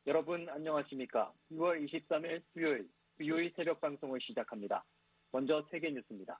여러분 안녕하십니까? 6월 23일 수요일 VOE 새벽 방송을 시작합니다. 먼저 세계 뉴스입니다.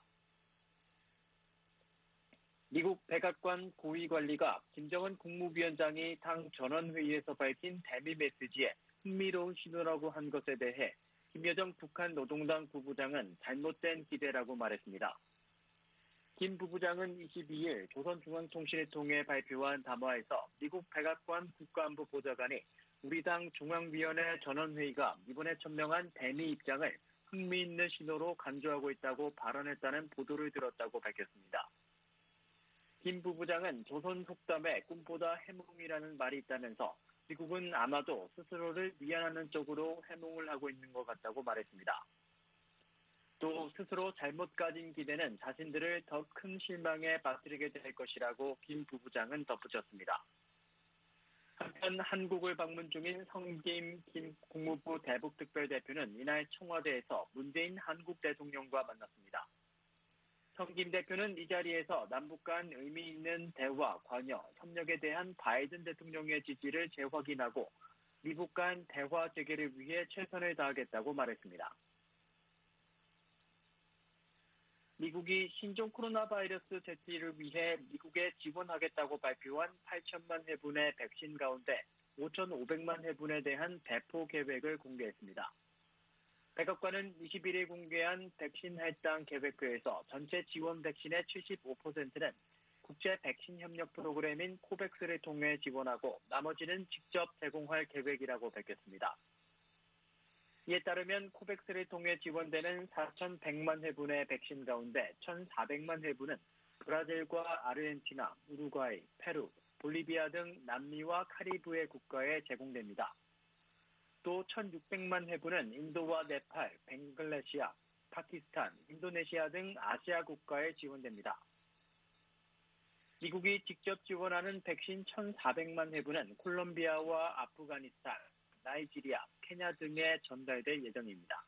미국 백악관 고위관리가 김정은 국무위원장이 당 전원회의에서 밝힌 대미 메시지에 흥미로운 신호라고 한 것에 대해 김여정 북한 노동당 부부장은 잘못된 기대라고 말했습니다. 김 부부장은 22일 조선중앙통신을 통해 발표한 담화에서 미국 백악관 국가안보보좌관이 우리 당 중앙위원회 전원회의가 이번에 천명한 대미 입장을 흥미있는 신호로 간주하고 있다고 발언했다는 보도를 들었다고 밝혔습니다. 김 부부장은 조선 속담에 꿈보다 해몽이라는 말이 있다면서 미국은 아마도 스스로를 미안하는 쪽으로 해몽을 하고 있는 것 같다고 말했습니다. 또 스스로 잘못 가진 기대는 자신들을 더 큰 실망에 빠뜨리게 될 것이라고 김 부부장은 덧붙였습니다. 한편 한국을 방문 중인 성김 김 국무부 대북특별대표는 이날 청와대에서 문재인 한국 대통령과 만났습니다. 성김 대표는 이 자리에서 남북 간 의미 있는 대화, 관여, 협력에 대한 바이든 대통령의 지지를 재확인하고 미국 간 대화 재개를 위해 최선을 다하겠다고 말했습니다. 미국이 신종 코로나 바이러스 제치를 위해 미국에 지원하겠다고 발표한 8천만 회분의 백신 가운데 5,500만 회분에 대한 배포 계획을 공개했습니다. 백악관은 21일 공개한 백신 할당 계획표에서 전체 지원 백신의 75%는 국제 백신 협력 프로그램인 코백스를 통해 지원하고 나머지는 직접 제공할 계획이라고 밝혔습니다. 이에 따르면 코백스를 통해 지원되는 4,100만 회분의 백신 가운데 1,400만 회분은 브라질과 아르헨티나, 우루과이, 페루, 볼리비아 등 남미와 카리브해 국가에 제공됩니다. 또 1,600만 회분은 인도와 네팔, 벵글라데시아, 파키스탄, 인도네시아 등 아시아 국가에 지원됩니다. 미국이 직접 지원하는 백신 1,400만 회분은 콜롬비아와 아프가니스탄, 나이지리아, 케냐 등에 전달될 예정입니다.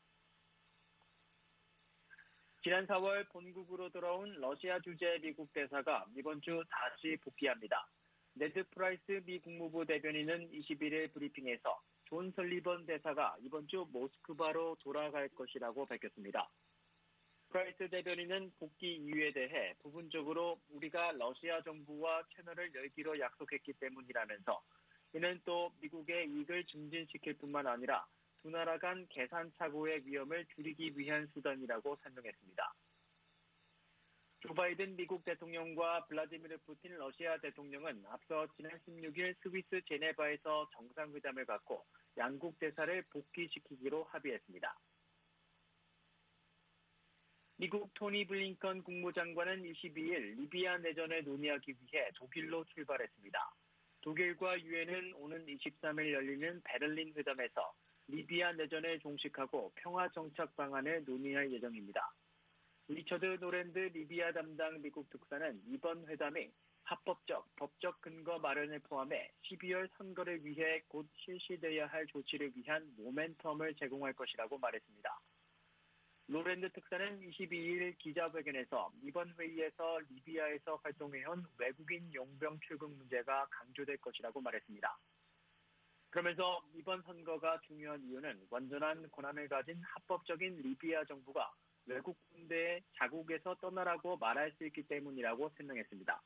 지난 4월 본국으로 돌아온 러시아 주재 미국 대사가 이번 주 다시 복귀합니다. 네드 프라이스 미 국무부 대변인은 21일 브리핑에서 존 설리번 대사가 이번 주 모스크바로 돌아갈 것이라고 밝혔습니다. 프라이스 대변인은 복귀 이유에 대해 부분적으로 우리가 러시아 정부와 채널을 열기로 약속했기 때문이라면서 이는 또 미국의 이익을 증진시킬 뿐만 아니라 두 나라 간 계산 착오의 위험을 줄이기 위한 수단이라고 설명했습니다. 조 바이든 미국 대통령과 블라디미르 푸틴 러시아 대통령은 앞서 지난 16일 스위스 제네바에서 정상회담을 갖고 양국 대사를 복귀시키기로 합의했습니다. 미국 토니 블링컨 국무장관은 22일 리비아 내전을 논의하기 위해 독일로 출발했습니다. 독일과 유엔은 오는 23일 열리는 베를린 회담에서 리비아 내전을 종식하고 평화 정착 방안을 논의할 예정입니다. 리처드 노랜드 리비아 담당 미국 특사는 이번 회담이 합법적, 법적 근거 마련을 포함해 12월 선거를 위해 곧 실시돼야 할 조치를 위한 모멘텀을 제공할 것이라고 말했습니다. 노랜드 특사는 22일 기자회견에서 이번 회의에서 리비아에서 활동해온 외국인 용병 출국 문제가 강조될 것이라고 말했습니다. 그러면서 이번 선거가 중요한 이유는 완전한 권한을 가진 합법적인 리비아 정부가 외국 군대에 자국에서 떠나라고 말할 수 있기 때문이라고 설명했습니다.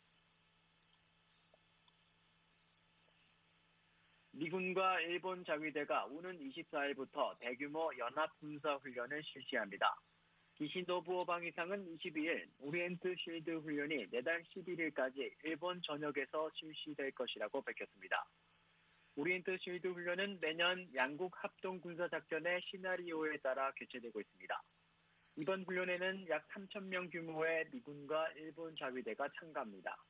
미군과 일본 자위대가 오는 24일부터 대규모 연합군사훈련을 실시합니다. 기시노부오 방위상은 22일 오리엔트 실드 훈련이 내달 11일까지 일본 전역에서 실시될 것이라고 밝혔습니다. 오리엔트 실드 훈련은 매년 양국 합동군사작전의 시나리오에 따라 개최되고 있습니다. 이번 훈련에는 약 3,000명 규모의 미군과 일본 자위대가 참가합니다.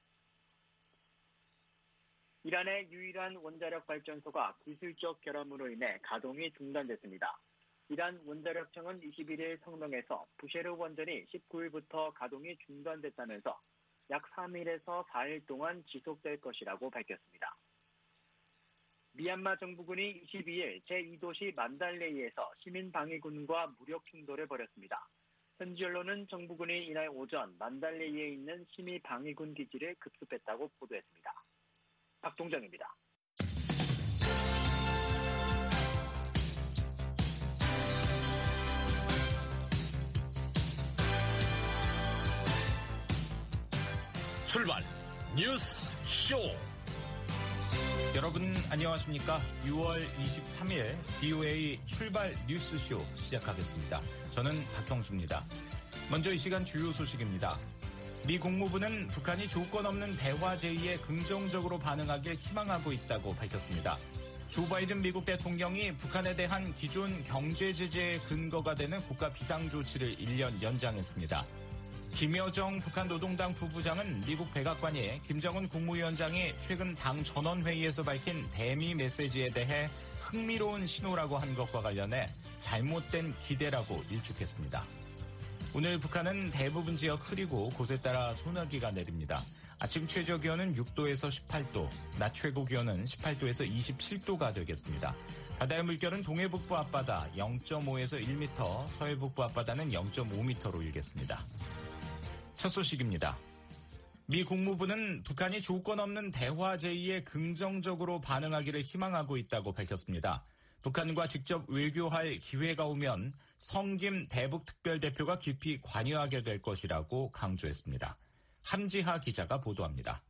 이란의 유일한 원자력 발전소가 기술적 결함으로 인해 가동이 중단됐습니다. 이란 원자력청은 21일 성명에서 부셰르 원전이 19일부터 가동이 중단됐다면서 약 3일에서 4일 동안 지속될 것이라고 밝혔습니다. 미얀마 정부군이 22일 제2도시 만달레이에서 시민방위군과 무력 충돌을 벌였습니다. 현지 언론은 정부군이 이날 오전 만달레이에 있는 시민방위군 기지를 급습했다고 보도했습니다. 박동정입니다. 출발 뉴스 쇼. 여러분 안녕하십니까? 6월 23일 BOA 출발 뉴스 쇼 시작하겠습니다. 저는 박형수입니다. 먼저 이 시간 주요 소식입니다. 미 국무부는 북한이 조건 없는 대화 제의에 긍정적으로 반응하길 희망하고 있다고 밝혔습니다. 조 바이든 미국 대통령이 북한에 대한 기존 경제 제재의 근거가 되는 국가 비상조치를 1년 연장했습니다. 김여정 북한 노동당 부부장은 미국 백악관이 김정은 국무위원장이 최근 당 전원회의에서 밝힌 대미 메시지에 대해 흥미로운 신호라고 한 것과 관련해 잘못된 기대라고 일축했습니다. 오늘 북한은 대부분 지역 흐리고 곳에 따라 소나기가 내립니다. 아침 최저 기온은 6도에서 18도, 낮 최고 기온은 18도에서 27도가 되겠습니다. 바다의 물결은 동해북부 앞바다 0.5에서 1m, 서해북부 앞바다는 0.5m로 일겠습니다. 첫 소식입니다. 미 국무부는 북한이 조건 없는 대화 제의에 긍정적으로 반응하기를 희망하고 있다고 밝혔습니다. 북한과 직접 외교할 기회가 오면 성김 대북 특별대표가 깊이 관여하게 될 것이라고 강조했습니다. 함지하 기자가 보도합니다.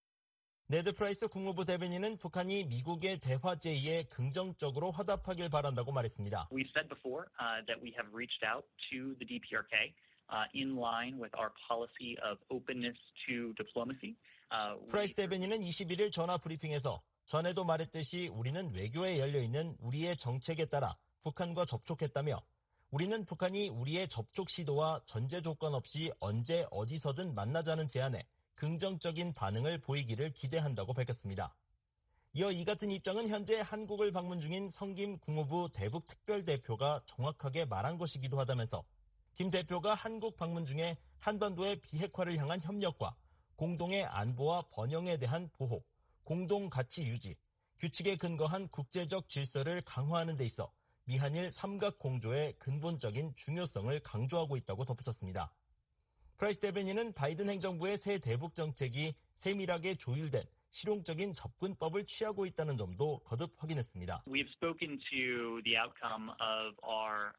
네드 프라이스 국무부 대변인은 북한이 미국의 대화 제의에 긍정적으로 화답하길 바란다고 말했습니다. We've said before that we have reached out to the DPRK in line with our policy of openness to diplomacy. 프라이스 대변인은 21일 전화 브리핑에서 전에도 말했듯이 우리는 외교에 열려있는 우리의 정책에 따라 북한과 접촉했다며 우리는 북한이 우리의 접촉 시도와 전제 조건 없이 언제 어디서든 만나자는 제안에 긍정적인 반응을 보이기를 기대한다고 밝혔습니다. 이어 이 같은 입장은 현재 한국을 방문 중인 성김 국무부 대북 특별대표가 정확하게 말한 것이기도 하다면서 김 대표가 한국 방문 중에 한반도의 비핵화를 향한 협력과 공동의 안보와 번영에 대한 보호, 공동 가치 유지, 규칙에 근거한 국제적 질서를 강화하는 데 있어 미한일 삼각공조의 근본적인 중요성을 강조하고 있다고 덧붙였습니다. 프라이스 대변인은 바이든 행정부의 새 대북 정책이 세밀하게 조율된 실용적인 접근법을 취하고 있다는 점도 거듭 확인했습니다. We've spoken to the outcome of our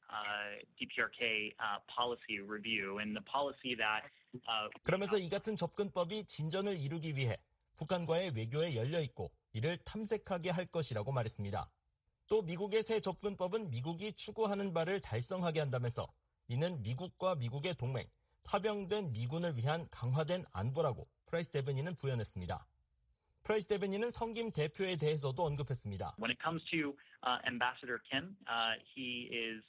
DPRK policy review and the policy that 그러면서 이 같은 접근법이 진전을 이루기 위해 북한과의 외교에 열려있고 이를 탐색하게 할 것이라고 말했습니다. 또 미국의 새 접근법은 미국이 추구하는 바를 달성하게 한다면서 이는 미국과 미국의 동맹, 파병된 미군을 위한 강화된 안보라고 프라이스 대변인은 부연했습니다. 프라이스 대변인은 성김 대표에 대해서도 언급했습니다. When it comes to Ambassador Kim, he is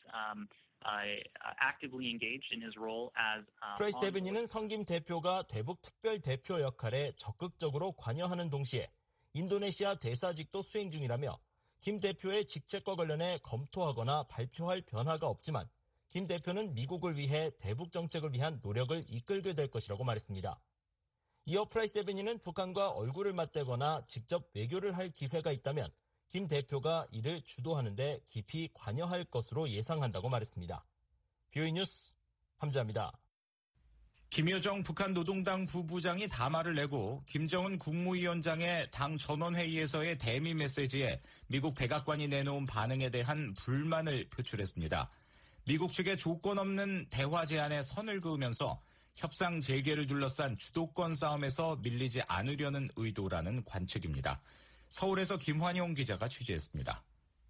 actively engaged in his role as 프라이스 대변인은 성김 대표가 대북 특별 대표 역할에 적극적으로 관여하는 동시에 인도네시아 대사직도 수행 중이라며 김 대표의 직책과 관련해 검토하거나 발표할 변화가 없지만 김 대표는 미국을 위해 대북 정책을 위한 노력을 이끌게 될 것이라고 말했습니다. 이어 프라이스 대변인은 북한과 얼굴을 맞대거나 직접 외교를 할 기회가 있다면 김 대표가 이를 주도하는 데 깊이 관여할 것으로 예상한다고 말했습니다. BOA 뉴스 함지아입니다. 김여정 북한 노동당 부부장이 담화를 내고 김정은 국무위원장의 당 전원회의에서의 대미 메시지에 미국 백악관이 내놓은 반응에 대한 불만을 표출했습니다. 미국 측의 조건 없는 대화 제안에 선을 그으면서 협상 재개를 둘러싼 주도권 싸움에서 밀리지 않으려는 의도라는 관측입니다. 서울에서 김환용 기자가 취재했습니다.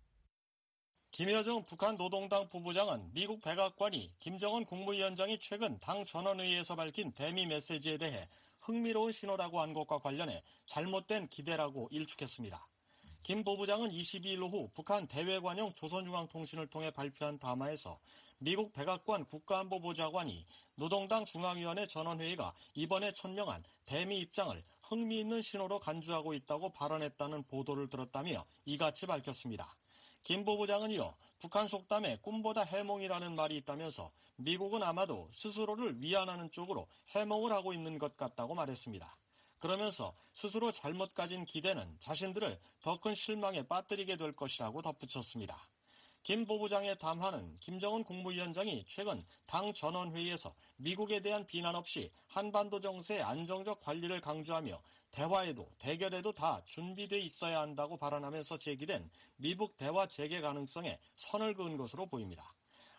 김여정 북한 노동당 부부장은 미국 백악관이 김정은 국무위원장이 최근 당 전원회의에서 밝힌 대미 메시지에 대해 흥미로운 신호라고 한 것과 관련해 잘못된 기대라고 일축했습니다. 김 부부장은 22일 오후 북한 대외관용 조선중앙통신을 통해 발표한 담화에서 미국 백악관 국가안보보좌관이 노동당 중앙위원회 전원회의가 이번에 천명한 대미 입장을 흥미있는 신호로 간주하고 있다고 발언했다는 보도를 들었다며 이같이 밝혔습니다. 김 부부장은 이어 북한 속담에 꿈보다 해몽이라는 말이 있다면서 미국은 아마도 스스로를 위안하는 쪽으로 해몽을 하고 있는 것 같다고 말했습니다. 그러면서 스스로 잘못 가진 기대는 자신들을 더 큰 실망에 빠뜨리게 될 것이라고 덧붙였습니다. 김 부부장의 담화는 김정은 국무위원장이 최근 당 전원회의에서 미국에 대한 비난 없이 한반도 정세의 안정적 관리를 강조하며 대화에도 대결에도 다 준비돼 있어야 한다고 발언하면서 제기된 미북 대화 재개 가능성에 선을 그은 것으로 보입니다.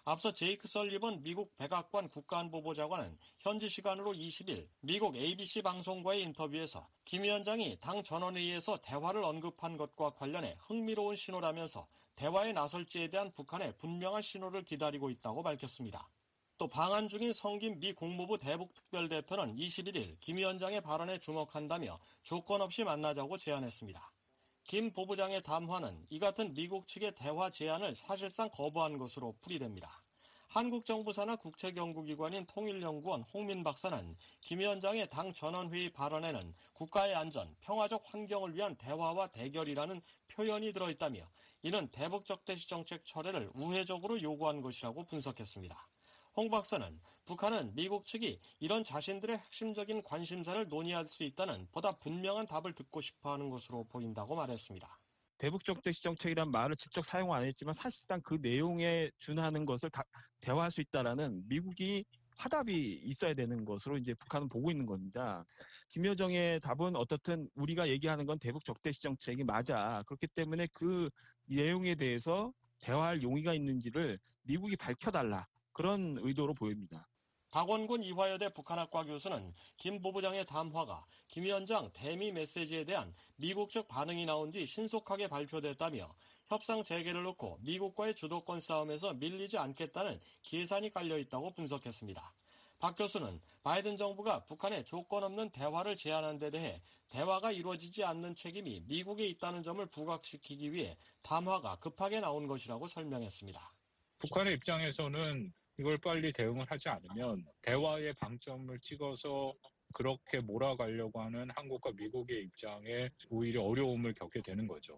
앞서 제이크 설리번 미국 백악관 국가안보보좌관은 현지 시간으로 20일 미국 ABC 방송과의 인터뷰에서 김 위원장이 당 전원회의에서 대화를 언급한 것과 관련해 흥미로운 신호라면서 대화에 나설지에 대한 북한의 분명한 신호를 기다리고 있다고 밝혔습니다. 또 방한 중인 성김 미 국무부 대북특별대표는 21일 김 위원장의 발언에 주목한다며 조건 없이 만나자고 제안했습니다. 김 보부장의 담화는 이 같은 미국 측의 대화 제안을 사실상 거부한 것으로 풀이됩니다. 한국 정부 산하 국책연구기관인 통일연구원 홍민 박사는 김 위원장의 당 전원회의 발언에는 국가의 안전, 평화적 환경을 위한 대화와 대결이라는 표현이 들어있다며 이는 대북 적대시 정책 철회를 우회적으로 요구한 것이라고 분석했습니다. 홍 박사는 북한은 미국 측이 이런 자신들의 핵심적인 관심사를 논의할 수 있다는 보다 분명한 답을 듣고 싶어하는 것으로 보인다고 말했습니다. 대북적대시 정책이란 말을 직접 사용 안 했지만 사실상 그 내용에 준하는 것을 대화할 수 있다라는 미국이 화답이 있어야 되는 것으로 이제 북한은 보고 있는 겁니다. 김여정의 답은 어떻든 우리가 얘기하는 건 대북적대시 정책이 맞아. 그렇기 때문에 그 내용에 대해서 대화할 용의가 있는지를 미국이 밝혀달라. 그런 의도로 보입니다. 박원군 이화여대 북한학과 교수는 김 보부장의 담화가 김 위원장 대미 메시지에 대한 미국 측 반응이 나온 뒤 신속하게 발표됐다며 협상 재개를 놓고 미국과의 주도권 싸움에서 밀리지 않겠다는 계산이 깔려있다고 분석했습니다. 박 교수는 바이든 정부가 북한에 조건 없는 대화를 제안한 데 대해 대화가 이루어지지 않는 책임이 미국에 있다는 점을 부각시키기 위해 담화가 급하게 나온 것이라고 설명했습니다. 북한의 입장에서는 이걸 빨리 대응을 하지 않으면 대화의 방점을 찍어서 그렇게 몰아가려고 하는 한국과 미국의 입장에 오히려 어려움을 겪게 되는 거죠.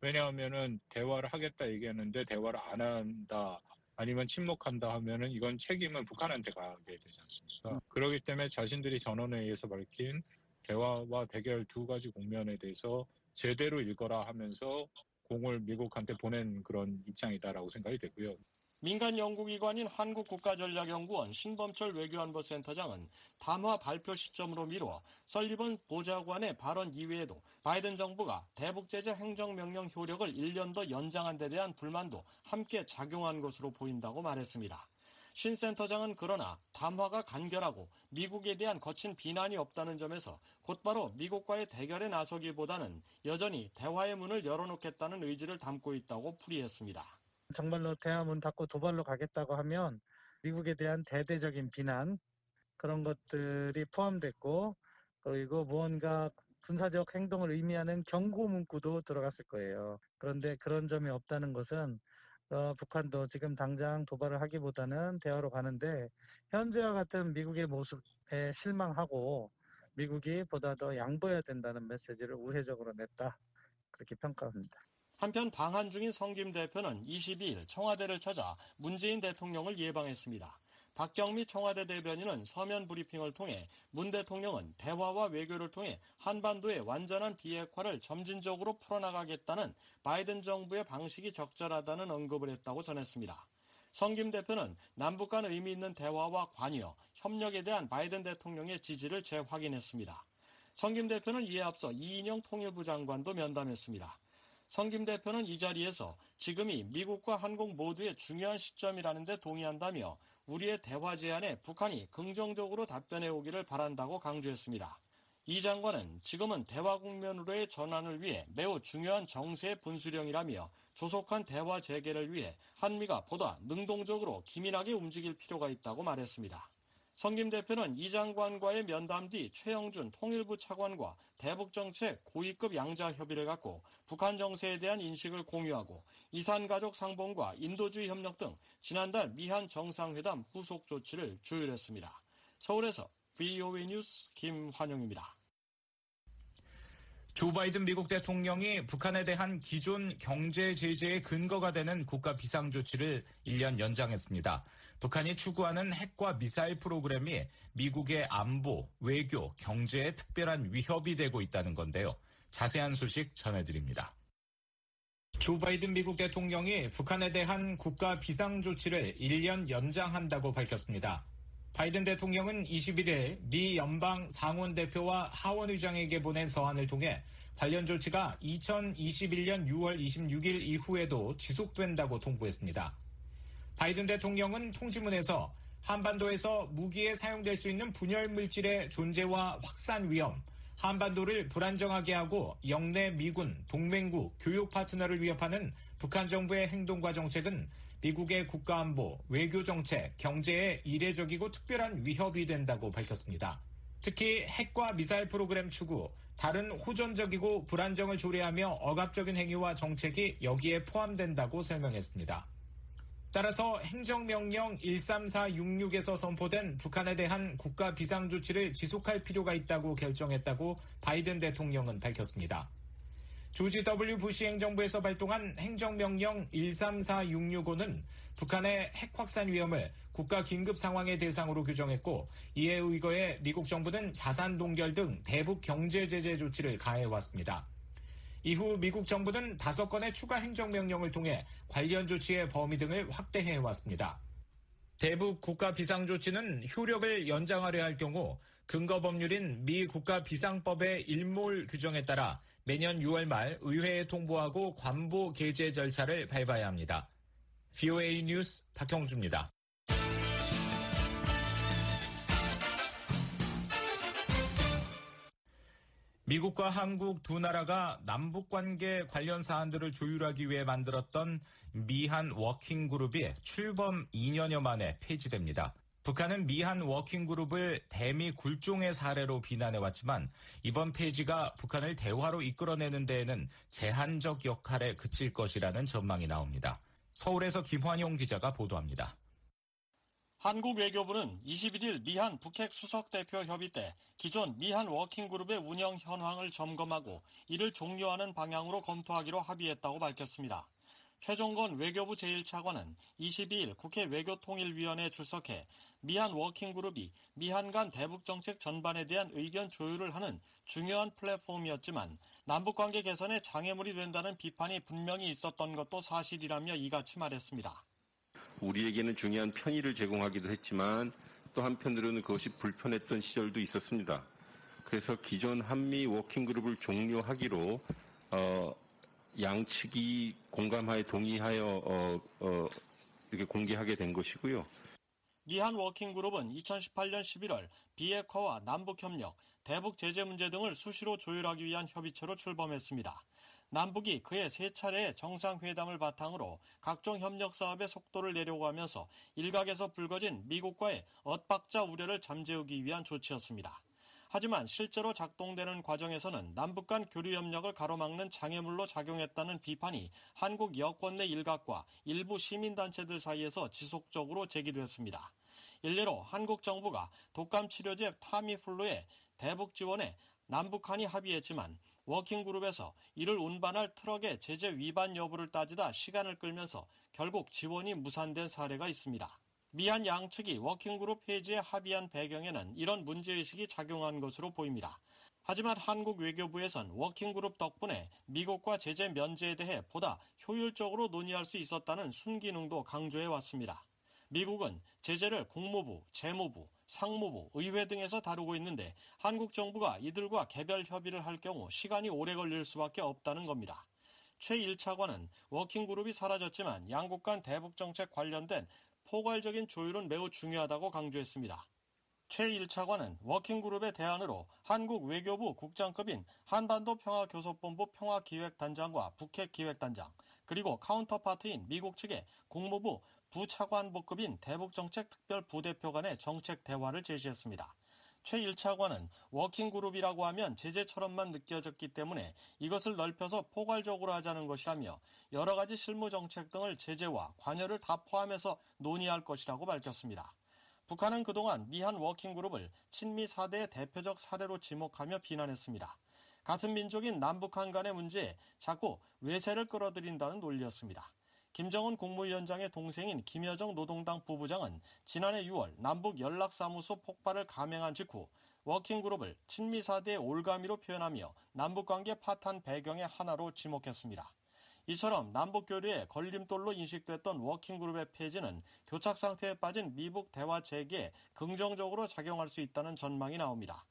왜냐하면은 대화를 하겠다 얘기했는데 대화를 안 한다 아니면 침묵한다 하면은 이건 책임은 북한한테 가게 되지 않습니까? 그렇기 때문에 자신들이 전원회의에서 밝힌 대화와 대결 두 가지 국면에 대해서 제대로 읽어라 하면서 공을 미국한테 보낸 그런 입장이다라고 생각이 되고요. 민간 연구기관인 한국국가전략연구원 신범철 외교안보센터장은 담화 발표 시점으로 미뤄 설리번 보좌관의 발언 이외에도 바이든 정부가 대북제재 행정명령 효력을 1년 더 연장한 데 대한 불만도 함께 작용한 것으로 보인다고 말했습니다. 신 센터장은 그러나 담화가 간결하고 미국에 대한 거친 비난이 없다는 점에서 곧바로 미국과의 대결에 나서기보다는 여전히 대화의 문을 열어놓겠다는 의지를 담고 있다고 풀이했습니다. 정말로 대화문 닫고 도발로 가겠다고 하면 미국에 대한 대대적인 비난 그런 것들이 포함됐고 그리고 무언가 군사적 행동을 의미하는 경고 문구도 들어갔을 거예요. 그런데 그런 점이 없다는 것은 북한도 지금 당장 도발을 하기보다는 대화로 가는데 현재와 같은 미국의 모습에 실망하고 미국이 보다 더 양보해야 된다는 메시지를 우회적으로 냈다. 그렇게 평가합니다. 한편 방한 중인 성김 대표는 22일 청와대를 찾아 문재인 대통령을 예방했습니다. 박경미 청와대 대변인은 서면 브리핑을 통해 문 대통령은 대화와 외교를 통해 한반도의 완전한 비핵화를 점진적으로 풀어나가겠다는 바이든 정부의 방식이 적절하다는 언급을 했다고 전했습니다. 성김 대표는 남북 간 의미 있는 대화와 관여, 협력에 대한 바이든 대통령의 지지를 재확인했습니다. 성김 대표는 이에 앞서 이인영 통일부 장관도 면담했습니다. 성김 대표는 이 자리에서 지금이 미국과 한국 모두의 중요한 시점이라는 데 동의한다며 우리의 대화 제안에 북한이 긍정적으로 답변해 오기를 바란다고 강조했습니다. 이 장관은 지금은 대화 국면으로의 전환을 위해 매우 중요한 정세의 분수령이라며 조속한 대화 재개를 위해 한미가 보다 능동적으로 기민하게 움직일 필요가 있다고 말했습니다. 성김 대표는 이 장관과의 면담 뒤 최영준 통일부 차관과 대북정책 고위급 양자 협의를 갖고 북한 정세에 대한 인식을 공유하고 이산가족 상봉과 인도주의 협력 등 지난달 미한 정상회담 후속 조치를 조율했습니다. 서울에서 VOA 뉴스 김환영입니다. 조 바이든 미국 대통령이 북한에 대한 기존 경제 제재의 근거가 되는 국가 비상조치를 1년 연장했습니다. 북한이 추구하는 핵과 미사일 프로그램이 미국의 안보, 외교, 경제에 특별한 위협이 되고 있다는 건데요. 자세한 소식 전해드립니다. 조 바이든 미국 대통령이 북한에 대한 국가 비상조치를 1년 연장한다고 밝혔습니다. 바이든 대통령은 21일 미 연방 상원 대표와 하원 의장에게 보낸 서한을 통해 관련 조치가 2021년 6월 26일 이후에도 지속된다고 통보했습니다. 바이든 대통령은 통지문에서 한반도에서 무기에 사용될 수 있는 분열 물질의 존재와 확산 위험, 한반도를 불안정하게 하고 영내 미군, 동맹국, 교육 파트너를 위협하는 북한 정부의 행동과 정책은 미국의 국가안보, 외교정책, 경제에 이례적이고 특별한 위협이 된다고 밝혔습니다. 특히 핵과 미사일 프로그램 추구, 다른 호전적이고 불안정을 조례하며 억압적인 행위와 정책이 여기에 포함된다고 설명했습니다. 따라서 행정명령 13466에서 선포된 북한에 대한 국가 비상조치를 지속할 필요가 있다고 결정했다고 바이든 대통령은 밝혔습니다. 조지 W. 부시 행정부에서 발동한 행정명령 13466호는 북한의 핵 확산 위험을 국가 긴급 상황의 대상으로 규정했고, 이에 의거해 미국 정부는 자산 동결 등 대북 경제 제재 조치를 가해왔습니다. 이후 미국 정부는 5건의 추가 행정명령을 통해 관련 조치의 범위 등을 확대해왔습니다. 대북 국가 비상조치는 효력을 연장하려 할 경우 근거법률인 미 국가비상법의 일몰 규정에 따라 매년 6월 말 의회에 통보하고 관보 게재 절차를 밟아야 합니다. VOA 뉴스 박형주입니다. 미국과 한국 두 나라가 남북관계 관련 사안들을 조율하기 위해 만들었던 미한 워킹그룹이 출범 2년여 만에 폐지됩니다. 북한은 미한 워킹그룹을 대미 굴종의 사례로 비난해왔지만 이번 폐지가 북한을 대화로 이끌어내는 데에는 제한적 역할에 그칠 것이라는 전망이 나옵니다. 서울에서 김환용 기자가 보도합니다. 한국 외교부는 21일 미한 북핵 수석대표 협의 때 기존 미한 워킹그룹의 운영 현황을 점검하고 이를 종료하는 방향으로 검토하기로 합의했다고 밝혔습니다. 최종건 외교부 제1차관은 22일 국회 외교통일위원회에 출석해 미한 워킹그룹이 미한 간 대북정책 전반에 대한 의견 조율을 하는 중요한 플랫폼이었지만 남북관계 개선에 장애물이 된다는 비판이 분명히 있었던 것도 사실이라며 이같이 말했습니다. 우리에게는 중요한 편의를 제공하기도 했지만 또 한편으로는 그것이 불편했던 시절도 있었습니다. 그래서 기존 한미 워킹그룹을 종료하기로 양측이 공감하에 동의하여 이렇게 공개하게 된 것이고요. 미한 워킹그룹은 2018년 11월 비핵화와 남북협력, 대북 제재 문제 등을 수시로 조율하기 위한 협의체로 출범했습니다. 남북이 그해 3차례의 정상회담을 바탕으로 각종 협력 사업의 속도를 내려고 하면서 일각에서 불거진 미국과의 엇박자 우려를 잠재우기 위한 조치였습니다. 하지만 실제로 작동되는 과정에서는 남북 간 교류 협력을 가로막는 장애물로 작용했다는 비판이 한국 여권 내 일각과 일부 시민단체들 사이에서 지속적으로 제기됐습니다. 일례로 한국 정부가 독감 치료제 타미플루의 대북 지원에 남북한이 합의했지만 워킹그룹에서 이를 운반할 트럭의 제재 위반 여부를 따지다 시간을 끌면서 결국 지원이 무산된 사례가 있습니다. 미한 양측이 워킹그룹 폐지에 합의한 배경에는 이런 문제의식이 작용한 것으로 보입니다. 하지만 한국 외교부에선 워킹그룹 덕분에 미국과 제재 면제에 대해 보다 효율적으로 논의할 수 있었다는 순기능도 강조해왔습니다. 미국은 제재를 국무부, 재무부, 상무부, 의회 등에서 다루고 있는데 한국 정부가 이들과 개별 협의를 할 경우 시간이 오래 걸릴 수밖에 없다는 겁니다. 최 1차관은 워킹그룹이 사라졌지만 양국 간 대북정책 관련된 포괄적인 조율은 매우 중요하다고 강조했습니다. 최 1차관은 워킹그룹의 대안으로 한국 외교부 국장급인 한반도 평화교섭본부 평화기획단장과 북핵기획단장, 그리고 카운터파트인 미국 측의 국무부 부차관보급인 대북정책특별부대표 간의 정책 대화를 제시했습니다. 최 1차관은 워킹그룹이라고 하면 제재처럼만 느껴졌기 때문에 이것을 넓혀서 포괄적으로 하자는 것이라며 여러 가지 실무정책 등을 제재와 관여를 다 포함해서 논의할 것이라고 밝혔습니다. 북한은 그동안 미한 워킹그룹을 친미 4대의 대표적 사례로 지목하며 비난했습니다. 같은 민족인 남북한 간의 문제에 자꾸 외세를 끌어들인다는 논리였습니다. 김정은 국무위원장의 동생인 김여정 노동당 부부장은 지난해 6월 남북 연락사무소 폭발을 감행한 직후 워킹그룹을 친미 4대의 올가미로 표현하며 남북관계 파탄 배경의 하나로 지목했습니다. 이처럼 남북교류의 걸림돌로 인식됐던 워킹그룹의 폐지는 교착 상태에 빠진 미북 대화 재개에 긍정적으로 작용할 수 있다는 전망이 나옵니다.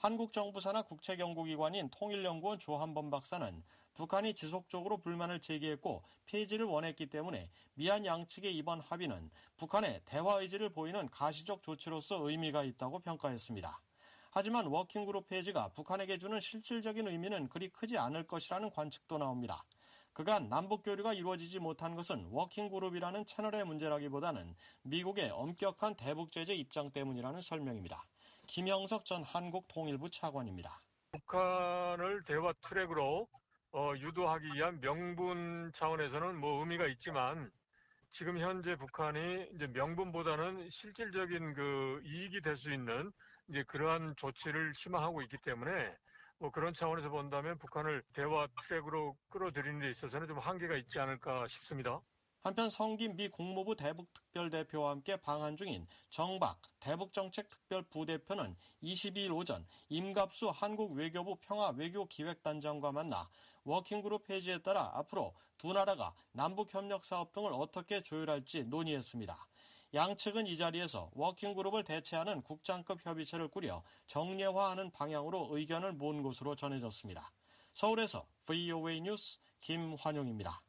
한국 정부 산하 국책연구기관인 통일연구원 조한범 박사는 북한이 지속적으로 불만을 제기했고 폐지를 원했기 때문에 미얀 양측의 이번 합의는 북한의 대화 의지를 보이는 가시적 조치로서 의미가 있다고 평가했습니다. 하지만 워킹그룹 폐지가 북한에게 주는 실질적인 의미는 그리 크지 않을 것이라는 관측도 나옵니다. 그간 남북 교류가 이루어지지 못한 것은 워킹그룹이라는 채널의 문제라기보다는 미국의 엄격한 대북 제재 입장 때문이라는 설명입니다. 김형석 전 한국통일부 차관입니다. 북한을 대화 트랙으로 유도하기 위한 명분 차원에서는 의미가 있지만 지금 현재 북한이 이제 명분보다는 실질적인 이익이 될 수 있는 이제 그러한 조치를 희망하고 있기 때문에 그런 차원에서 본다면 북한을 대화 트랙으로 끌어들이는 데 있어서는 좀 한계가 있지 않을까 싶습니다. 한편 성김 미 국무부 대북특별대표와 함께 방한 중인 정박 대북정책특별부대표는 22일 오전 임갑수 한국 외교부 평화외교기획단장과 만나 워킹그룹 폐지에 따라 앞으로 두 나라가 남북협력사업 등을 어떻게 조율할지 논의했습니다. 양측은 이 자리에서 워킹그룹을 대체하는 국장급 협의체를 꾸려 정례화하는 방향으로 의견을 모은 것으로 전해졌습니다. 서울에서 VOA 뉴스 김환용입니다.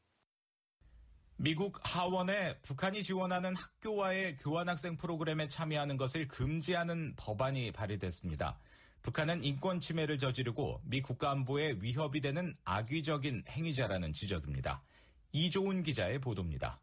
미국 하원에 북한이 지원하는 학교와의 교환학생 프로그램에 참여하는 것을 금지하는 법안이 발의됐습니다. 북한은 인권 침해를 저지르고 미 국가안보에 위협이 되는 악의적인 행위자라는 지적입니다. 이조은 기자의 보도입니다.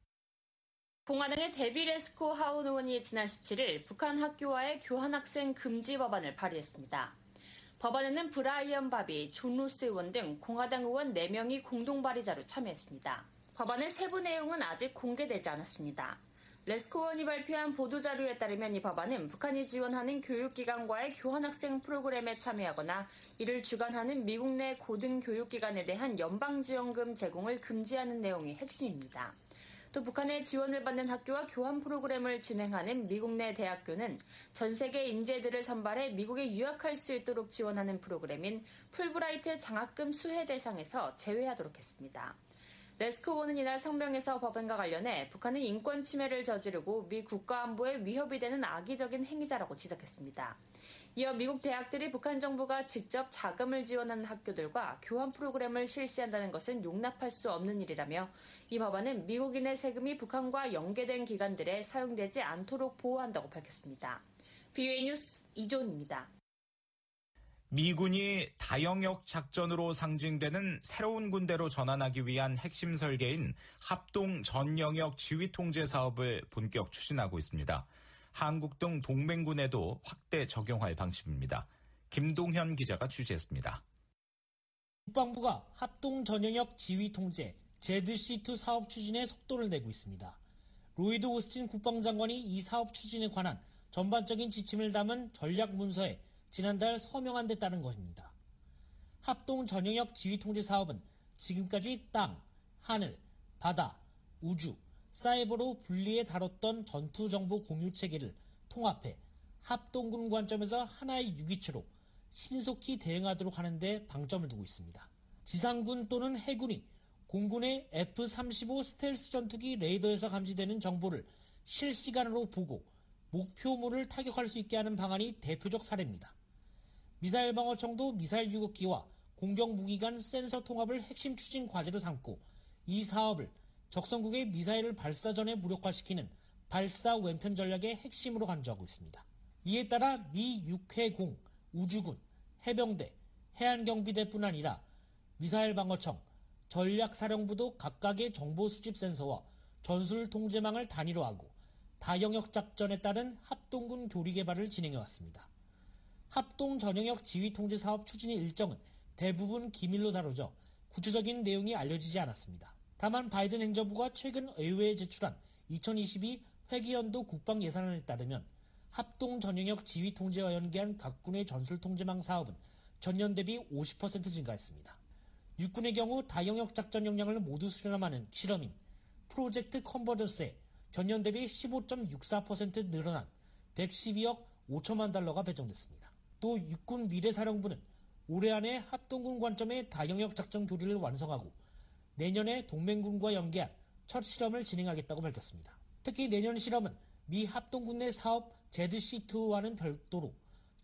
공화당의 데비 레스코 하원 의원이 지난 17일 북한 학교와의 교환학생 금지 법안을 발의했습니다. 법안에는 브라이언 바비, 존 로스 의원 등 공화당 의원 4명이 공동 발의자로 참여했습니다. 법안의 세부 내용은 아직 공개되지 않았습니다. 레스코 의원이 발표한 보도자료에 따르면 이 법안은 북한이 지원하는 교육기관과의 교환학생 프로그램에 참여하거나 이를 주관하는 미국 내 고등교육기관에 대한 연방지원금 제공을 금지하는 내용이 핵심입니다. 또 북한의 지원을 받는 학교와 교환 프로그램을 진행하는 미국 내 대학교는 전 세계 인재들을 선발해 미국에 유학할 수 있도록 지원하는 프로그램인 풀브라이트 장학금 수혜 대상에서 제외하도록 했습니다. 레스코 의원은 이날 성명에서 법안과 관련해 북한은 인권 침해를 저지르고 미 국가안보에 위협이 되는 악의적인 행위자라고 지적했습니다. 이어 미국 대학들이 북한 정부가 직접 자금을 지원하는 학교들과 교환 프로그램을 실시한다는 것은 용납할 수 없는 일이라며 이 법안은 미국인의 세금이 북한과 연계된 기관들에 사용되지 않도록 보호한다고 밝혔습니다. VOA 뉴스 이조은입니다. 미군이 다영역 작전으로 상징되는 새로운 군대로 전환하기 위한 핵심 설계인 합동 전영역 지휘통제 사업을 본격 추진하고 있습니다. 한국 등 동맹군에도 확대 적용할 방침입니다. 김동현 기자가 취재했습니다. 국방부가 합동 전영역 지휘 통제 ZC2 사업 추진에 속도를 내고 있습니다. 로이드 오스틴 국방장관이 이 사업 추진에 관한 전반적인 지침을 담은 전략 문서에 지난달 서명한 데 따른 것입니다. 합동 전영역 지휘 통제 사업은 지금까지 땅, 하늘, 바다, 우주, 사이버로 분리해 다뤘던 전투정보 공유 체계를 통합해 합동군 관점에서 하나의 유기체로 신속히 대응하도록 하는 데 방점을 두고 있습니다. 지상군 또는 해군이 공군의 F-35 스텔스 전투기 레이더에서 감지되는 정보를 실시간으로 보고 목표물을 타격할 수 있게 하는 방안이 대표적 사례입니다. 미사일 방어청도 미사일 유격기와 공격무기 간 센서 통합을 핵심 추진 과제로 삼고 이 사업을 적성국의 미사일을 발사 전에 무력화시키는 발사 왼편 전략의 핵심으로 간주하고 있습니다. 이에 따라 미 육해공, 우주군, 해병대, 해안경비대뿐 아니라 미사일 방어청, 전략사령부도 각각의 정보 수집 센서와 전술 통제망을 단일화하고 다영역 작전에 따른 합동군 교리 개발을 진행해왔습니다. 합동 전영역 지휘 통제 사업 추진 일정은 대부분 기밀로 다뤄져 구체적인 내용이 알려지지 않았습니다. 다만 바이든 행정부가 최근 의회에 제출한 2022 회기연도 국방 예산안에 따르면 합동 전영역 지휘 통제와 연계한 각 군의 전술 통제망 사업은 전년 대비 50% 증가했습니다. 육군의 경우 다영역 작전 역량을 모두 수련함하는 실험인 프로젝트 컨버전스에 전년 대비 15.64% 늘어난 112억 5천만 달러가 배정됐습니다. 또 육군 미래사령부는 올해 안에 합동군 관점의 다영역 작전 교리를 완성하고 내년에 동맹군과 연계한 첫 실험을 진행하겠다고 밝혔습니다. 특히 내년 실험은 미 합동군 내 사업 ZC2와는 별도로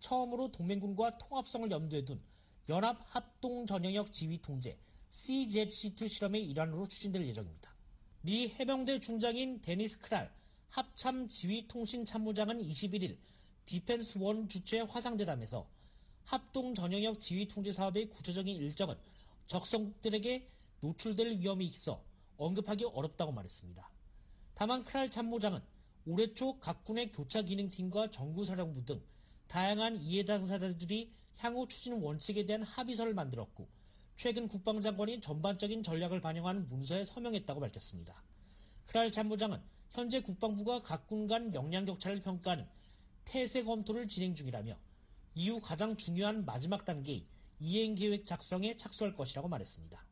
처음으로 동맹군과 통합성을 염두에 둔 연합합동전영역 지휘통제 CZC2 실험의 일환으로 추진될 예정입니다. 미 해병대 중장인 데니스 크랄 합참지휘통신참모장은 21일 디펜스 원 주최 화상대담에서 합동전영역 지휘통제 사업의 구체적인 일정은 적성국들에게 노출될 위험이 있어 언급하기 어렵다고 말했습니다. 다만 크랄 참모장은 올해 초 각 군의 교차기능팀과 정구사령부 등 다양한 이해 당사자들이 향후 추진 원칙에 대한 합의서를 만들었고 최근 국방장관이 전반적인 전략을 반영한 문서에 서명했다고 밝혔습니다. 크랄 참모장은 현재 국방부가 각 군 간 역량 격차를 평가하는 태세 검토를 진행 중이라며 이후 가장 중요한 마지막 단계의 이행계획 작성에 착수할 것이라고 말했습니다.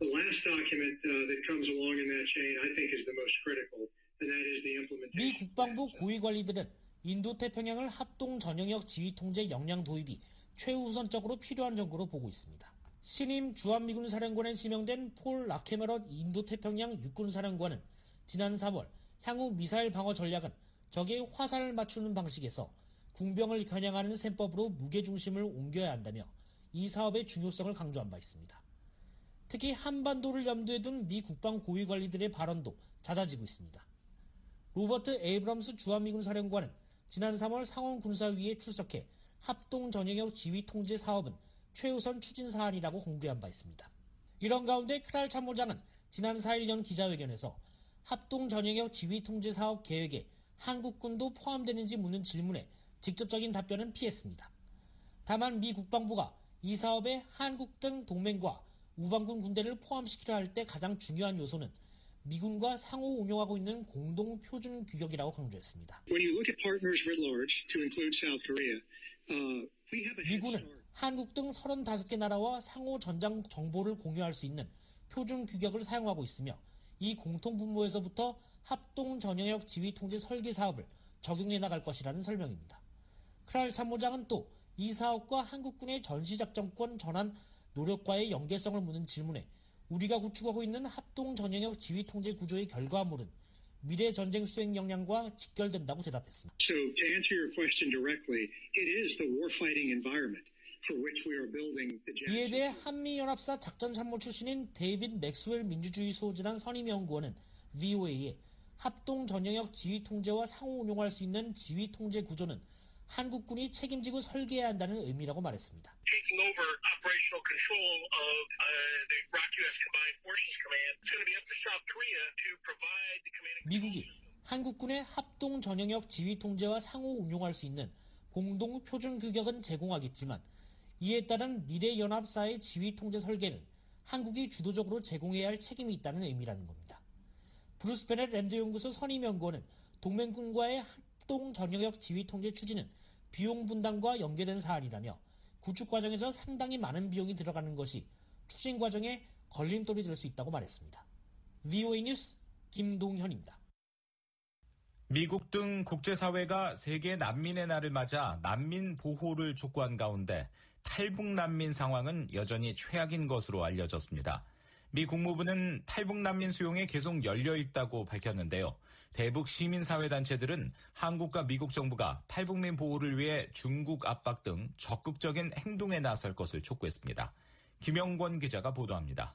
미 국방부 고위 관리들은 인도태평양을 합동전영역 지휘통제 역량 도입이 최우선적으로 필요한 정도로 보고 있습니다. 신임 주한미군 사령관에 지명된 폴 라케메럿 인도태평양 육군사령관은 지난 3월 향후 미사일 방어 전략은 적의 화살을 맞추는 방식에서 군병을 겨냥하는 셈법으로 무게중심을 옮겨야 한다며 이 사업의 중요성을 강조한 바 있습니다. 특히 한반도를 염두에 둔 미 국방 고위 관리들의 발언도 잦아지고 있습니다. 로버트 에이브럼스 주한미군 사령관은 지난 3월 상원군사위에 출석해 합동전영역 지휘통제 사업은 최우선 추진 사안이라고 공개한 바 있습니다. 이런 가운데 크랄 참모장은 지난 4일 연 기자회견에서 합동전영역 지휘통제 사업 계획에 한국군도 포함되는지 묻는 질문에 직접적인 답변은 피했습니다. 다만 미 국방부가 이 사업에 한국 등 동맹과 우방군 군대를 포함시키려 할 때 가장 중요한 요소는 미군과 상호 운용하고 있는 공동 표준 규격이라고 강조했습니다. 미군은 한국 등 35개 나라와 상호 전장 정보를 공유할 수 있는 표준 규격을 사용하고 있으며 이 공통 분모에서부터 합동 전영역 지휘 통제 설계 사업을 적용해 나갈 것이라는 설명입니다. 크랄 참모장은 또 이 사업과 한국군의 전시작전권 전환 노력과의 연계성을 묻는 질문에 우리가 구축하고 있는 합동 전영역 지휘 통제 구조의 결과물은 미래 전쟁 수행 역량과 직결된다고 대답했습니다. So to answer your question directly, it is the warfighting environment for which we are building the 이에 대해 한미연합사 작전참모 출신인 데이빗 맥스웰 민주주의 소재단 선임연구원은 VOA에 합동 전영역 지휘 통제와 상호 운용할 수 있는 지휘 통제 구조는 한국군이 책임지고 설계해야 한다는 의미라고 말했습니다. taking over operational control of the ROK-US Combined Forces Command. It's going to be up to South Korea to provide the command. 미국이 한국군의 합동 전영역 지휘 통제와 상호 운용할 수 있는 공동 표준 규격은 제공하겠지만 이에 따른 미래 연합사의 지휘 통제 설계는 한국이 주도적으로 제공해야 할 책임이 있다는 의미라는 겁니다. 브루스 베넷 랜드 연구소 선임 연구원은 동맹군과의 합동 전영역 지휘 통제 추진은 비용 분담과 연계된 사안이라며 구축 과정에서 상당히 많은 비용이 들어가는 것이 추진 과정에 걸림돌이 될 수 있다고 말했습니다. VOA 뉴스 김동현입니다. 미국 등 국제사회가 세계 난민의 날을 맞아 난민 보호를 촉구한 가운데 탈북 난민 상황은 여전히 최악인 것으로 알려졌습니다. 미 국무부는 탈북 난민 수용에 계속 열려 있다고 밝혔는데요. 대북 시민사회단체들은 한국과 미국 정부가 탈북민 보호를 위해 중국 압박 등 적극적인 행동에 나설 것을 촉구했습니다. 김영권 기자가 보도합니다.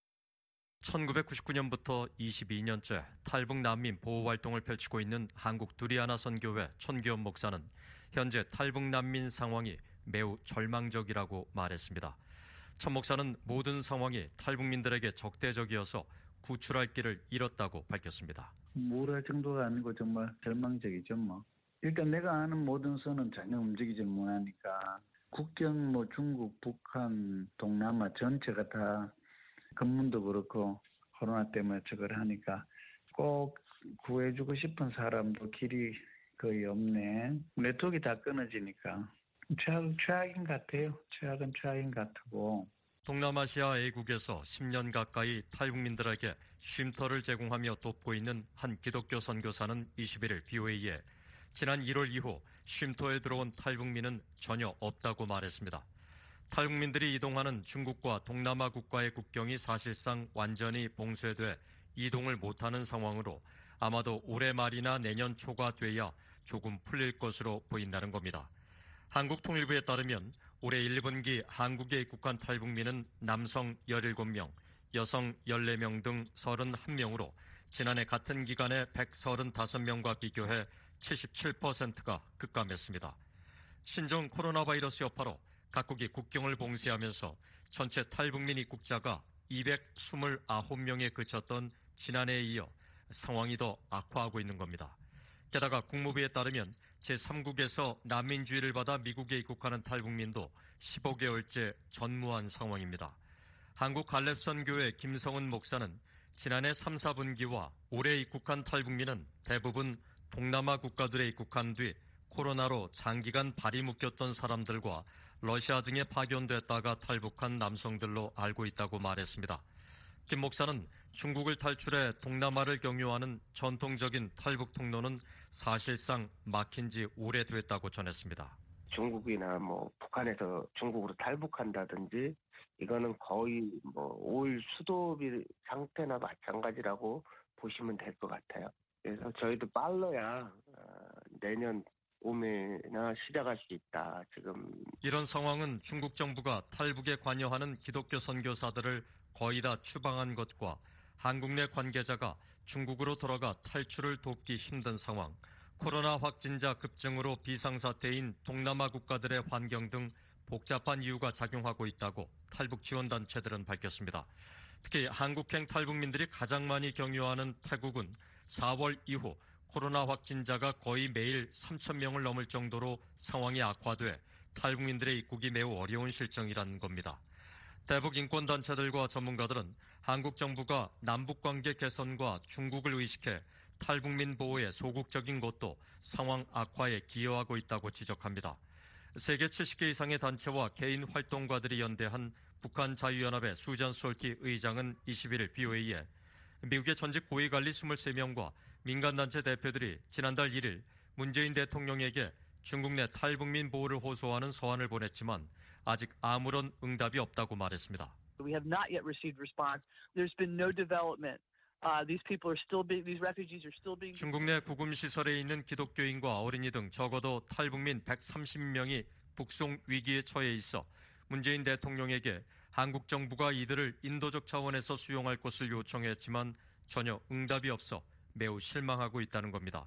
1999년부터 22년째 탈북 난민 보호 활동을 펼치고 있는 한국 두리아나 선교회 천기현 목사는 현재 탈북 난민 상황이 매우 절망적이라고 말했습니다. 천 목사는 모든 상황이 탈북민들에게 적대적이어서 구출할 길을 잃었다고 밝혔습니다. 우울할 정도가 아니고 정말 절망적이죠. 일단 내가 아는 모든 선은 전혀 움직이지 못하니까 국경 중국, 북한, 동남아 전체가 다 검문도 그렇고 코로나 때문에 저걸 하니까 꼭 구해주고 싶은 사람도 길이 거의 없네. 네트워크가 다 끊어지니까 최악인 것 같아요. 최악은 최악인 것 같고. 동남아시아 A국에서 10년 가까이 탈북민들에게 쉼터를 제공하며 돕고 있는 한 기독교 선교사는 21일 BOA에 지난 1월 이후 쉼터에 들어온 탈북민은 전혀 없다고 말했습니다. 탈북민들이 이동하는 중국과 동남아 국가의 국경이 사실상 완전히 봉쇄돼 이동을 못하는 상황으로 아마도 올해 말이나 내년 초가 돼야 조금 풀릴 것으로 보인다는 겁니다. 한국통일부에 따르면 올해 1, 2분기 한국에 입국한 탈북민은 남성 17명, 여성 14명 등 31명으로 지난해 같은 기간에 135명과 비교해 77%가 급감했습니다. 신종 코로나 바이러스 여파로 각국이 국경을 봉쇄하면서 전체 탈북민 입국자가 229명에 그쳤던 지난해에 이어 상황이 더 악화하고 있는 겁니다. 게다가 국무부에 따르면 제3국에서 난민주의를 받아 미국에 입국하는 탈북민도 15개월째 전무한 상황입니다. 한국 갈렙선교회 김성은 목사는 지난해 3, 4분기와 올해 입국한 탈북민은 대부분 동남아 국가들에 입국한 뒤 코로나로 장기간 발이 묶였던 사람들과 러시아 등에 파견됐다가 탈북한 남성들로 알고 있다고 말했습니다. 김 목사는 중국을 탈출해 동남아를 경유하는 전통적인 탈북 통로는 사실상 막힌 지 오래됐다고 전했습니다. 중국이나 북한에서 중국으로 탈북한다든지 이거는 거의 올 수도비 상태나 마찬가지라고 보시면 될 것 같아요. 그래서 저희도 빨라야 내년 봄에나 시작할 수 있다. 지금 이런 상황은 중국 정부가 탈북에 관여하는 기독교 선교사들을 거의 다 추방한 것과 한국 내 관계자가 중국으로 돌아가 탈출을 돕기 힘든 상황, 코로나 확진자 급증으로 비상사태인 동남아 국가들의 환경 등 복잡한 이유가 작용하고 있다고 탈북 지원단체들은 밝혔습니다. 특히 한국행 탈북민들이 가장 많이 경유하는 태국은 4월 이후 코로나 확진자가 거의 매일 3,000명을 넘을 정도로 상황이 악화돼 탈북민들의 입국이 매우 어려운 실정이라는 겁니다. 대북 인권단체들과 전문가들은 한국 정부가 남북관계 개선과 중국을 의식해 탈북민 보호에 소극적인 것도 상황 악화에 기여하고 있다고 지적합니다. 세계 70개 이상의 단체와 개인 활동가들이 연대한 북한 자유연합의 수잔 솔키 의장은 21일 BOA에 미국의 전직 고위관리 23명과 민간단체 대표들이 지난달 1일 문재인 대통령에게 중국 내 탈북민 보호를 호소하는 서한을 보냈지만 아직 아무런 응답이 없다고 말했습니다. We have not yet received response. There's been no development. These refugees are still being. 중국 내 구금 시설에 있는 기독교인과 어린이 등 적어도 탈북민 130명이 북송 위기에 처해 있어 문재인 대통령에게 한국 정부가 이들을 인도적 차원에서 수용할 것을 요청했지만 전혀 응답이 없어 매우 실망하고 있다는 겁니다.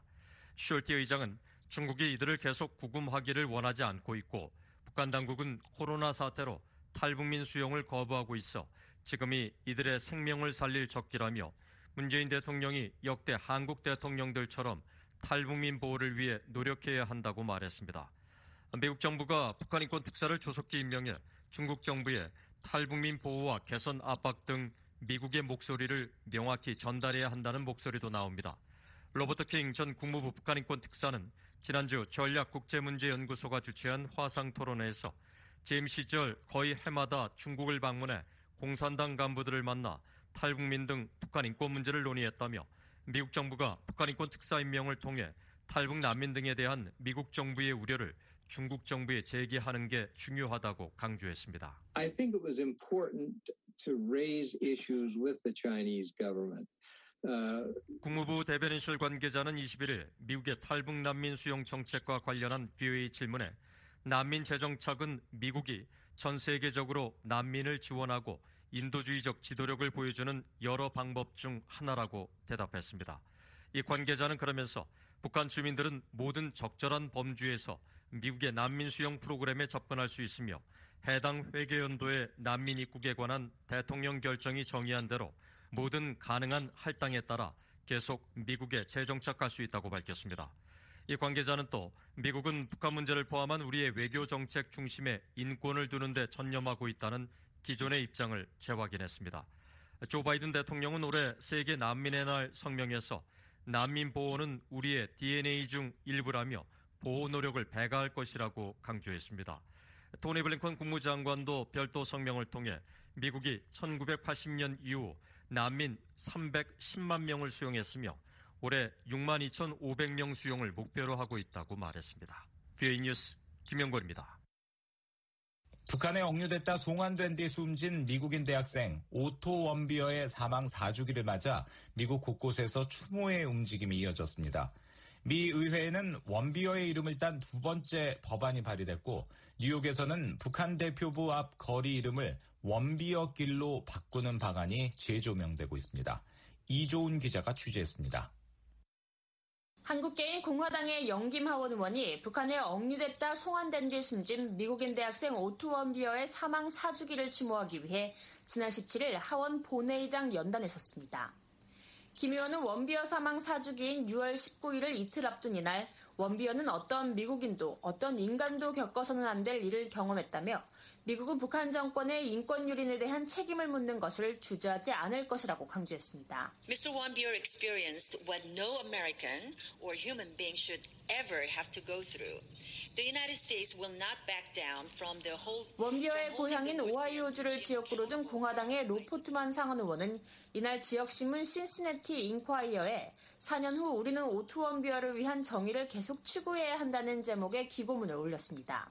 숄티 의장은 중국이 이들을 계속 구금하기를 원하지 않고 있고 북한 당국은 코로나 사태로 탈북민 수용을 거부하고 있어 지금이 이들의 생명을 살릴 적기라며 문재인 대통령이 역대 한국 대통령들처럼 탈북민 보호를 위해 노력해야 한다고 말했습니다. 미국 정부가 북한 인권 특사를 조속히 임명해 중국 정부에 탈북민 보호와 개선 압박 등 미국의 목소리를 명확히 전달해야 한다는 목소리도 나옵니다. 로버트 킹 전 국무부 북한 인권 특사는 지난주 전략국제문제연구소가 주최한 화상 토론회에서 재임 시절 거의 해마다 중국을 방문해 공산당 간부들을 만나 탈북민 등 북한 인권 문제를 논의했다며 미국 정부가 북한 인권 특사 임명을 통해 탈북 난민 등에 대한 미국 정부의 우려를 중국 정부에 제기하는 게 중요하다고 강조했습니다. I think it was important to raise issues with the Chinese government. 국무부 대변인실 관계자는 21일 미국의 탈북 난민 수용 정책과 관련한 BOA 질문에 난민 재정착은 미국이 전 세계적으로 난민을 지원하고 인도주의적 지도력을 보여주는 여러 방법 중 하나라고 대답했습니다. 이 관계자는 그러면서 북한 주민들은 모든 적절한 범주에서 미국의 난민 수용 프로그램에 접근할 수 있으며 해당 회계연도의 난민 입국에 관한 대통령 결정이 정의한 대로 모든 가능한 할당에 따라 계속 미국에 재정착할 수 있다고 밝혔습니다. 이 관계자는 또 미국은 북한 문제를 포함한 우리의 외교 정책 중심에 인권을 두는 데 전념하고 있다는 기존의 입장을 재확인했습니다. 조 바이든 대통령은 올해 세계 난민의 날 성명에서 난민 보호는 우리의 DNA 중 일부라며 보호 노력을 배가할 것이라고 강조했습니다. 토니 블링컨 국무장관도 별도 성명을 통해 미국이 1980년 이후 난민 310만 명을 수용했으며 올해 62,500명 수용을 목표로 하고 있다고 말했습니다. BOA 뉴스 김영권입니다. 북한에 억류됐다 송환된 뒤 숨진 미국인 대학생 오토 원비어의 사망 4주기를 맞아 미국 곳곳에서 추모의 움직임이 이어졌습니다. 미 의회에는 원비어의 이름을 딴 두 번째 법안이 발의됐고 뉴욕에서는 북한 대표부 앞 거리 이름을 원비어 길로 바꾸는 방안이 재조명되고 있습니다. 이조은 기자가 취재했습니다. 한국계인 공화당의 영김하원 의원이 북한에 억류됐다 송환된 뒤 숨진 미국인 대학생 오토 원비어의 사망 사주기를 추모하기 위해 지난 17일 하원 본회의장 연단에 섰습니다. 김 의원은 원비어 사망 사주기인 6월 19일을 이틀 앞둔 이날 원비어는 어떤 미국인도 어떤 인간도 겪어서는 안 될 일을 경험했다며 미국은 북한 정권의 인권 유린에 대한 책임을 묻는 것을 주저하지 않을 것이라고 강조했습니다. Mr. Wonbyor experienced what no American or human being should ever have to go through. The United States will not back down from the whole. 원비어의 고향인 오하이오주를 지역구로 둔 공화당의 로포트만 상원 의원은 이날 지역신문 신시내티 인콰이어에 4년 후 우리는 오토 원비어를 위한 정의를 계속 추구해야 한다는 제목의 기고문을 올렸습니다.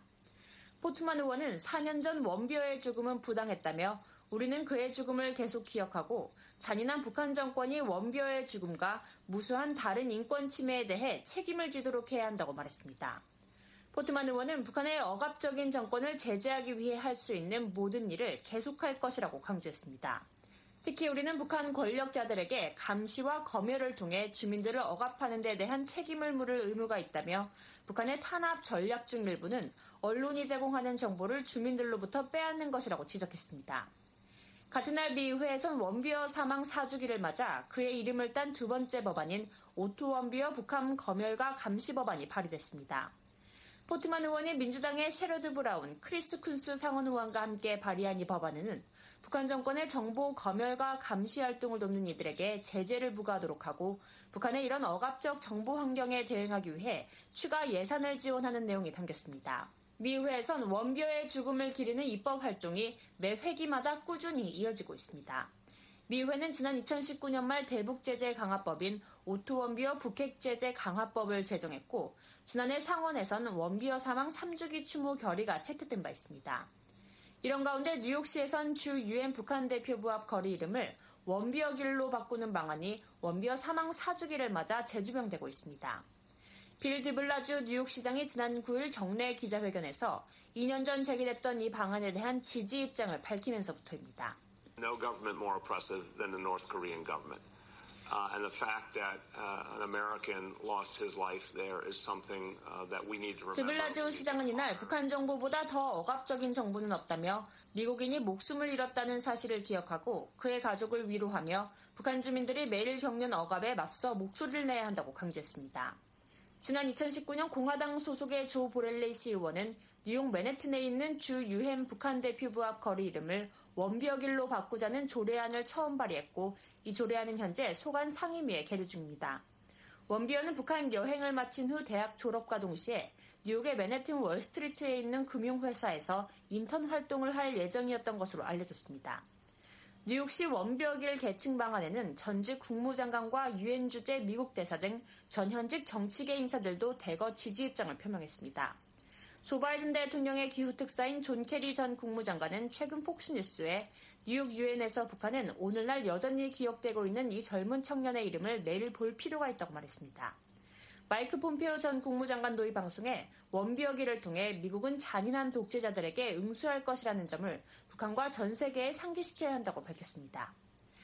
포트만 의원은 4년 전 원비어의 죽음은 부당했다며 우리는 그의 죽음을 계속 기억하고 잔인한 북한 정권이 원비어의 죽음과 무수한 다른 인권 침해에 대해 책임을 지도록 해야 한다고 말했습니다. 포트만 의원은 북한의 억압적인 정권을 제재하기 위해 할 수 있는 모든 일을 계속할 것이라고 강조했습니다. 특히 우리는 북한 권력자들에게 감시와 검열을 통해 주민들을 억압하는 데 대한 책임을 물을 의무가 있다며 북한의 탄압 전략 중 일부는 언론이 제공하는 정보를 주민들로부터 빼앗는 것이라고 지적했습니다. 같은 날 미 의회에선 원비어 사망 사주기를 맞아 그의 이름을 딴 두 번째 법안인 오토 원비어 북한 검열과 감시 법안이 발의됐습니다. 포트만 의원이 민주당의 셰러드 브라운, 크리스 쿤스 상원 의원과 함께 발의한 이 법안에는 북한 정권의 정보 검열과 감시 활동을 돕는 이들에게 제재를 부과하도록 하고 북한의 이런 억압적 정보 환경에 대응하기 위해 추가 예산을 지원하는 내용이 담겼습니다. 미 의회에선 원비어의 죽음을 기리는 입법 활동이 매 회기마다 꾸준히 이어지고 있습니다. 미 의회는 지난 2019년 말 대북제재 강화법인 오토 원비어 북핵제재 강화법을 제정했고 지난해 상원에선 원비어 사망 3주기 추모 결의가 채택된 바 있습니다. 이런 가운데 뉴욕시에선 주 유엔 북한 대표부 앞 거리 이름을 원비어 길로 바꾸는 방안이 원비어 사망 4주기를 맞아 재조명되고 있습니다. 빌 드블라주 뉴욕시장이 지난 9일 정례 기자회견에서 2년 전 제기됐던 이 방안에 대한 지지 입장을 밝히면서부터입니다. No government more oppressive than the North Korean government. And the fact that an American lost his life there is something that we need to remember. 드블라주 시장은 이날 북한 정부보다 더 억압적인 정부는 없다며 미국인이 목숨을 잃었다는 사실을 기억하고 그의 가족을 위로하며 북한 주민들이 매일 겪는 억압에 맞서 목소리를 내야 한다고 강조했습니다. 지난 2019년 공화당 소속의 조 보렐레이 시의원은 뉴욕 맨해튼에 있는 주 유엔 북한 대표부 앞 거리 이름을 원비어길로 바꾸자는 조례안을 처음 발의했고 이 조례안은 현재 소관 상임위에 계류 중입니다. 원비어는 북한 여행을 마친 후 대학 졸업과 동시에 뉴욕의 맨해튼 월스트리트에 있는 금융회사에서 인턴 활동을 할 예정이었던 것으로 알려졌습니다. 뉴욕시 원비어길 계층 방안에는 전직 국무장관과 유엔 주재 미국 대사 등 전현직 정치계 인사들도 대거 지지 입장을 표명했습니다. 조 바이든 대통령의 기후 특사인 존 케리 전 국무장관은 최근 폭스뉴스에 뉴욕 유엔에서 북한은 오늘날 여전히 기억되고 있는 이 젊은 청년의 이름을 내일 볼 필요가 있다고 말했습니다. 마이크 폼페오 전 국무장관도 이 방송에 원비어기를 통해 미국은 잔인한 독재자들에게 응수할 것이라는 점을 북한과 전 세계에 상기시켜야 한다고 밝혔습니다.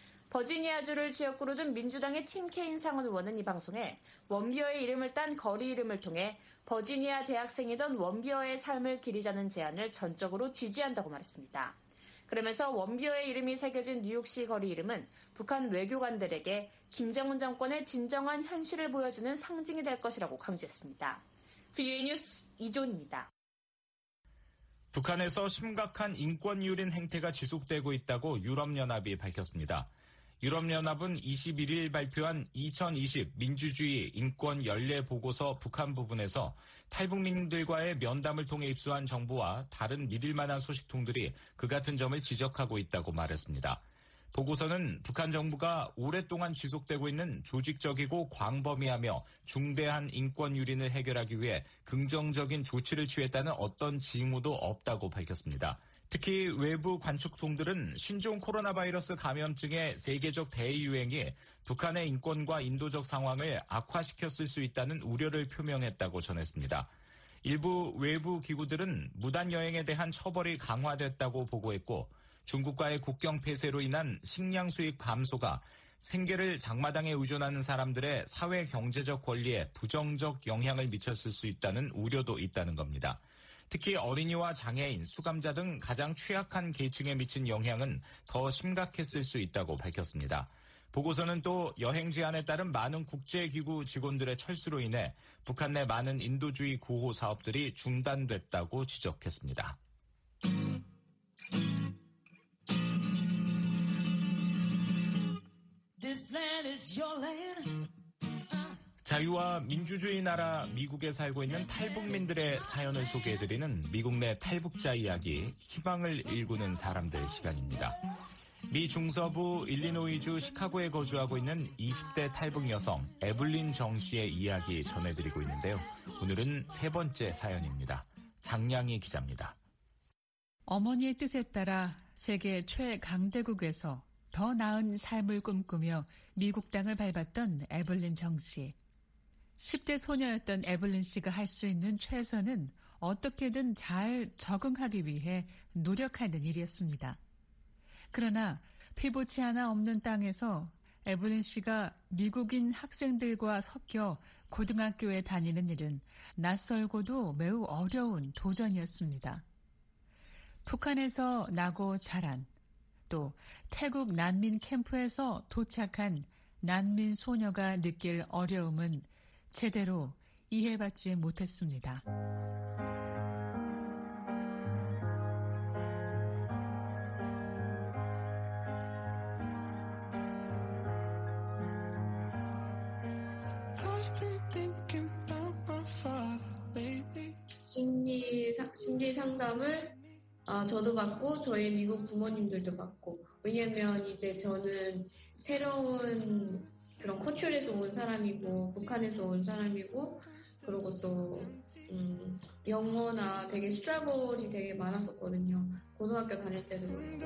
버지니아주를 지역구로 둔 민주당의 팀 케인 상원 의원은 이 방송에 원비어의 이름을 딴 거리 이름을 통해 버지니아 대학생이던 원비어의 삶을 기리자는 제안을 전적으로 지지한다고 말했습니다. 그러면서 원비어의 이름이 새겨진 뉴욕시 거리 이름은 북한 외교관들에게 김정은 정권의 진정한 현실을 보여주는 상징이 될 것이라고 강조했습니다. VOA 뉴스 이존입니다. 북한에서 심각한 인권 유린 행태가 지속되고 있다고 유럽연합이 밝혔습니다. 유럽연합은 21일 발표한 2020 민주주의 인권 연례 보고서 북한 부분에서 탈북민들과의 면담을 통해 입수한 정보와 다른 믿을 만한 소식통들이 그 같은 점을 지적하고 있다고 말했습니다. 보고서는 북한 정부가 오랫동안 지속되고 있는 조직적이고 광범위하며 중대한 인권 유린을 해결하기 위해 긍정적인 조치를 취했다는 어떤 징후도 없다고 밝혔습니다. 특히 외부 관측통들은 신종 코로나 바이러스 감염증의 세계적 대유행이 북한의 인권과 인도적 상황을 악화시켰을 수 있다는 우려를 표명했다고 전했습니다. 일부 외부 기구들은 무단 여행에 대한 처벌이 강화됐다고 보고했고 중국과의 국경 폐쇄로 인한 식량 수입 감소가 생계를 장마당에 의존하는 사람들의 사회 경제적 권리에 부정적 영향을 미쳤을 수 있다는 우려도 있다는 겁니다. 특히 어린이와 장애인, 수감자 등 가장 취약한 계층에 미친 영향은 더 심각했을 수 있다고 밝혔습니다. 보고서는 또 여행 제한에 따른 많은 국제기구 직원들의 철수로 인해 북한 내 많은 인도주의 구호 사업들이 중단됐다고 지적했습니다. 자유와 민주주의 나라 미국에 살고 있는 탈북민들의 사연을 소개해드리는 미국 내 탈북자 이야기, 희망을 일구는 사람들 시간입니다. 미 중서부 일리노이주 시카고에 거주하고 있는 20대 탈북 여성 에블린 정 씨의 이야기 전해드리고 있는데요. 오늘은 세 번째 사연입니다. 장량희 기자입니다. 어머니의 뜻에 따라 세계 최강대국에서 더 나은 삶을 꿈꾸며 미국 땅을 밟았던 에블린 정 씨. 10대 소녀였던 에블린 씨가 할 수 있는 최선은 어떻게든 잘 적응하기 위해 노력하는 일이었습니다. 그러나 피부치 하나 없는 땅에서 에블린 씨가 미국인 학생들과 섞여 고등학교에 다니는 일은 낯설고도 매우 어려운 도전이었습니다. 북한에서 나고 자란, 또 태국 난민 캠프에서 도착한 난민 소녀가 느낄 어려움은 제대로 이해받지 못했습니다. 심리 상담을 저도 받고 저희 미국 부모님들도 받고, 왜냐면 이제 저는 새로운 그런 커cultur에서 온 사람이고 북한에서 온 사람이고, 그리고 또 영어나 되게 스트러글이 되게 많았었거든요. 고등학교 다닐 때도 그렇고.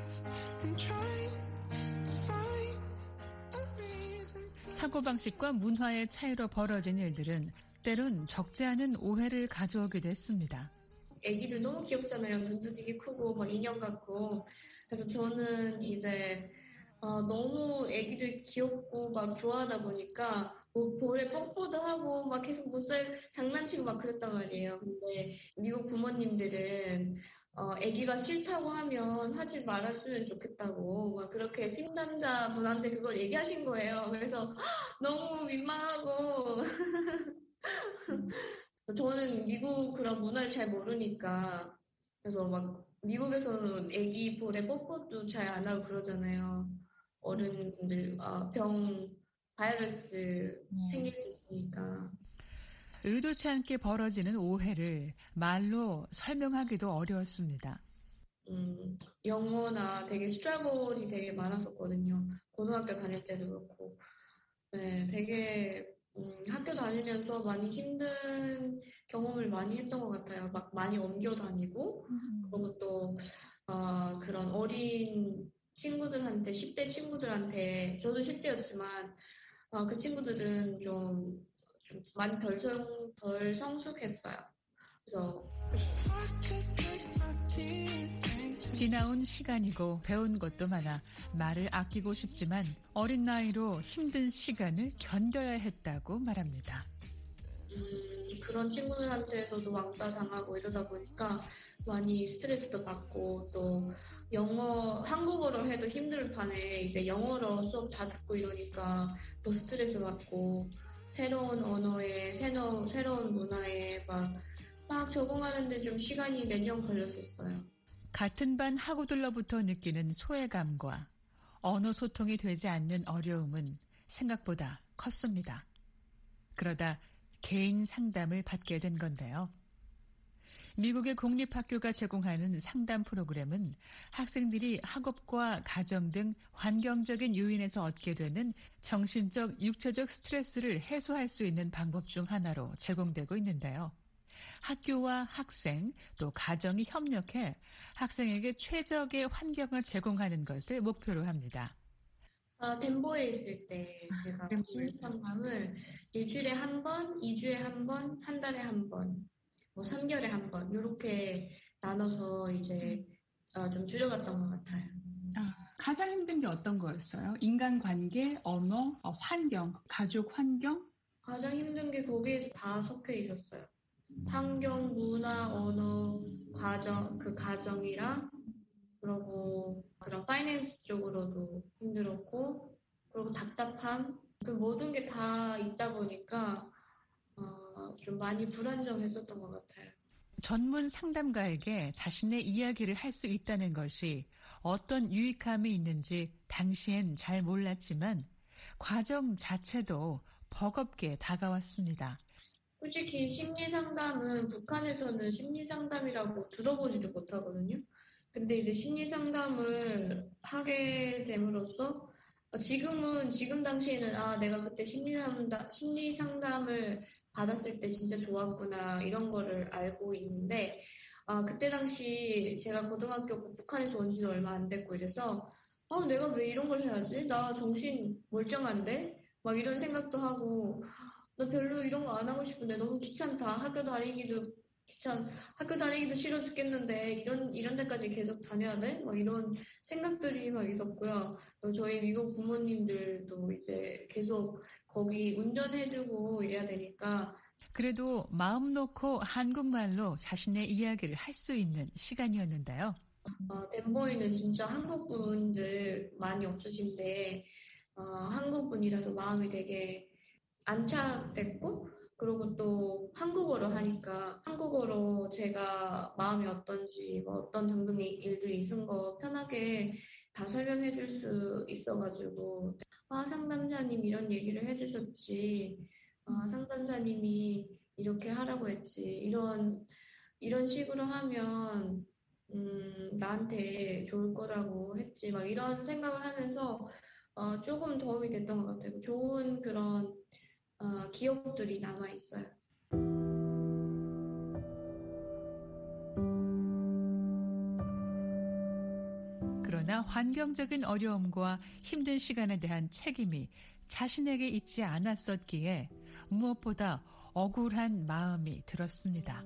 사고방식과 문화의 차이로 벌어진 일들은 때론 적지 않은 오해를 가져오기도 했습니다. 애기들 너무 귀엽잖아요. 눈도 되게 크고 막 인형 같고. 그래서 저는 이제 너무 애기들 귀엽고 막 좋아하다 보니까 뭐 볼에 뽀뽀도 하고 막 계속 못살 장난치고 막 그랬단 말이에요. 근데 미국 부모님들은 애기가 싫다고 하면 하지 말았으면 좋겠다고 막 그렇게 상담자분한테 그걸 얘기하신 거예요. 그래서 너무 민망하고 저는 미국 그런 문화를 잘 모르니까, 그래서 막 미국에서는 애기 볼에 뽀뽀도 잘 안 하고 그러잖아요. 어른들 바이러스 생길 수 있으니까. 의도치 않게 벌어지는 오해를 말로 설명하기도 어려웠습니다. 영어나 되게 스트러글이 되게 많았었거든요. 고등학교 다닐 때도 그렇고. 네, 되게 학교 다니면서 많이 힘든 경험을 많이 했던 것 같아요. 막 많이 옮겨 다니고, 그리고 또 그런 어린 친구들한테, 10대 친구들한테, 저도 10대였지만 그 친구들은 좀 많이 덜 성숙했어요. 그래서 지나온 시간이고 배운 것도 많아 말을 아끼고 싶지만 어린 나이로 힘든 시간을 견뎌야 했다고 말합니다. 그런 친구들한테서도 왕따 당하고 이러다 보니까 많이 스트레스도 받고, 또 한국어로 해도 힘들 판에 이제 영어로 수업 다 듣고 이러니까 더 스트레스 받고, 새로운 언어에 새로운 문화에 막 적응하는데 좀 시간이 몇 년 걸렸었어요. 같은 반 학우들로부터 느끼는 소외감과 언어 소통이 되지 않는 어려움은 생각보다 컸습니다. 그러다 개인 상담을 받게 된 건데요. 미국의 공립학교가 제공하는 상담 프로그램은 학생들이 학업과 가정 등 환경적인 요인에서 얻게 되는 정신적, 육체적 스트레스를 해소할 수 있는 방법 중 하나로 제공되고 있는데요. 학교와 학생, 또 가정이 협력해 학생에게 최적의 환경을 제공하는 것을 목표로 합니다. 덴버에 있을 때 제가 심리 상담을 일주일에 한 번, 2주에 한 번, 한 달에 한 번, 3개월에 한 번, 이렇게 나눠서 이제 좀 줄여갔던 것 같아요. 가장 힘든 게 어떤 거였어요? 인간관계, 언어, 환경, 가족 환경? 가장 힘든 게 거기에서 다 섞여 있었어요. 환경, 문화, 언어, 가정이랑, 그리고 그런 파이낸스 쪽으로도 힘들었고, 그리고 답답함, 그 모든 게 다 있다 보니까 좀 많이 불안정했었던 것 같아요. 전문 상담가에게 자신의 이야기를 할 수 있다는 것이 어떤 유익함이 있는지 당시엔 잘 몰랐지만 과정 자체도 버겁게 다가왔습니다. 솔직히 심리상담은 북한에서는 심리상담이라고 들어보지도 못하거든요. 근데 이제 심리상담을 하게 됨으로써 지금 당시에는 내가 그때 심리상담을 받았을 때 진짜 좋았구나 이런 거를 알고 있는데 그때 당시 제가 고등학교 북한에서 온 지도 얼마 안 됐고 이래서 내가 왜 이런 걸 해야지? 나 정신 멀쩡한데? 막 이런 생각도 하고 나 별로 이런 거 안 하고 싶은데 너무 귀찮다. 학교 다니기도 싫어 죽겠는데 이런 데까지 계속 다녀야 돼? 막 이런 생각들이 막 있었고요. 저희 미국 부모님들도 이제 계속 거기 운전해주고 이래야 되니까 그래도 마음 놓고 한국말로 자신의 이야기를 할 수 있는 시간이었는데요. 덴버에는 진짜 한국분들 많이 없으신데 한국분이라서 마음이 되게 안착됐고 그리고 또 한국어로 하니까 한국어로 제가 마음이 어떤지 어떤 등등의 일들이 있은 거 편하게 다 설명해 줄 수 있어가지고 상담자님 이런 얘기를 해주셨지 상담자님이 이렇게 하라고 했지 이런 식으로 하면 나한테 좋을 거라고 했지 막 이런 생각을 하면서 조금 도움이 됐던 것 같아요. 좋은 그런 기억들이 남아있어요. 그러나 환경적인 어려움과 힘든 시간에 대한 책임이 자신에게 있지 않았었기에 무엇보다 억울한 마음이 들었습니다.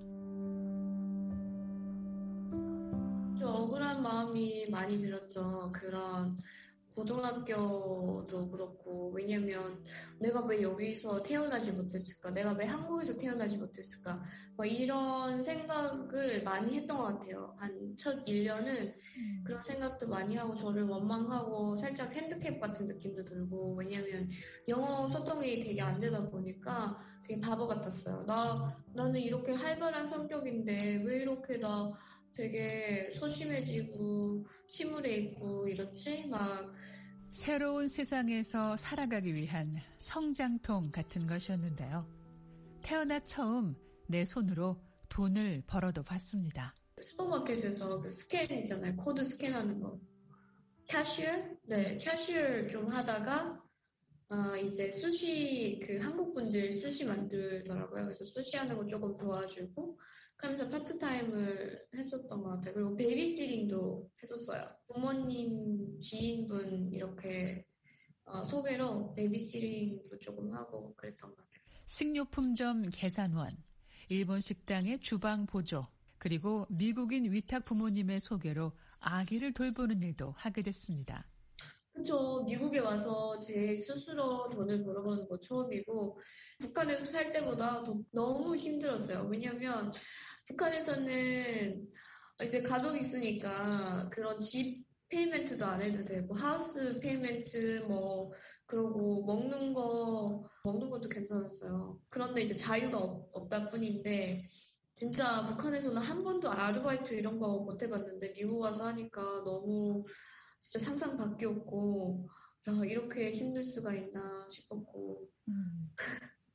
좀 억울한 마음이 많이 들었죠. 그런 고등학교도 그렇고 왜냐면 내가 왜 여기서 태어나지 못했을까? 내가 왜 한국에서 태어나지 못했을까? 막 이런 생각을 많이 했던 것 같아요. 한 첫 1년은 그런 생각도 많이 하고 저를 원망하고 살짝 핸디캡 같은 느낌도 들고 왜냐면 영어 소통이 되게 안 되다 보니까 되게 바보 같았어요. 나는 이렇게 활발한 성격인데 왜 이렇게 나 되게 소심해지고 침울해 있고 이렇지? 막 새로운 세상에서 살아가기 위한 성장통 같은 것이었는데요. 태어나 처음 내 손으로 돈을 벌어도 봤습니다. 슈퍼마켓에서 그 스캔 있잖아요. 코드 스캔하는 거. 캐시얼? 네, 캐시얼 좀 하다가 이제 수시 한국 분들 수시 만들더라고요. 그래서 수시 하는 거 조금 도와주고 그러면서 파트타임을 했었던 것 같아요. 그리고 베이비시팅도 했었어요. 부모님, 지인분 이렇게 소개로 베이비시팅도 조금 하고 그랬던 것 같아요. 식료품점 계산원, 일본 식당의 주방 보조, 그리고 미국인 위탁 부모님의 소개로 아기를 돌보는 일도 하게 됐습니다. 그렇죠. 미국에 와서 제 스스로 돈을 벌어보는 거 처음이고 북한에서 살 때보다 너무 힘들었어요. 왜냐면 북한에서는 이제 가족이 있으니까 그런 집 페이멘트도 안 해도 되고 하우스 페이멘트 그러고 먹는 것도 괜찮았어요. 그런데 이제 자유가 없다 뿐인데 진짜 북한에서는 한 번도 아르바이트 이런 거 못 해봤는데 미국 와서 하니까 너무 진짜 상상 밖이었고 이렇게 힘들 수가 있나 싶었고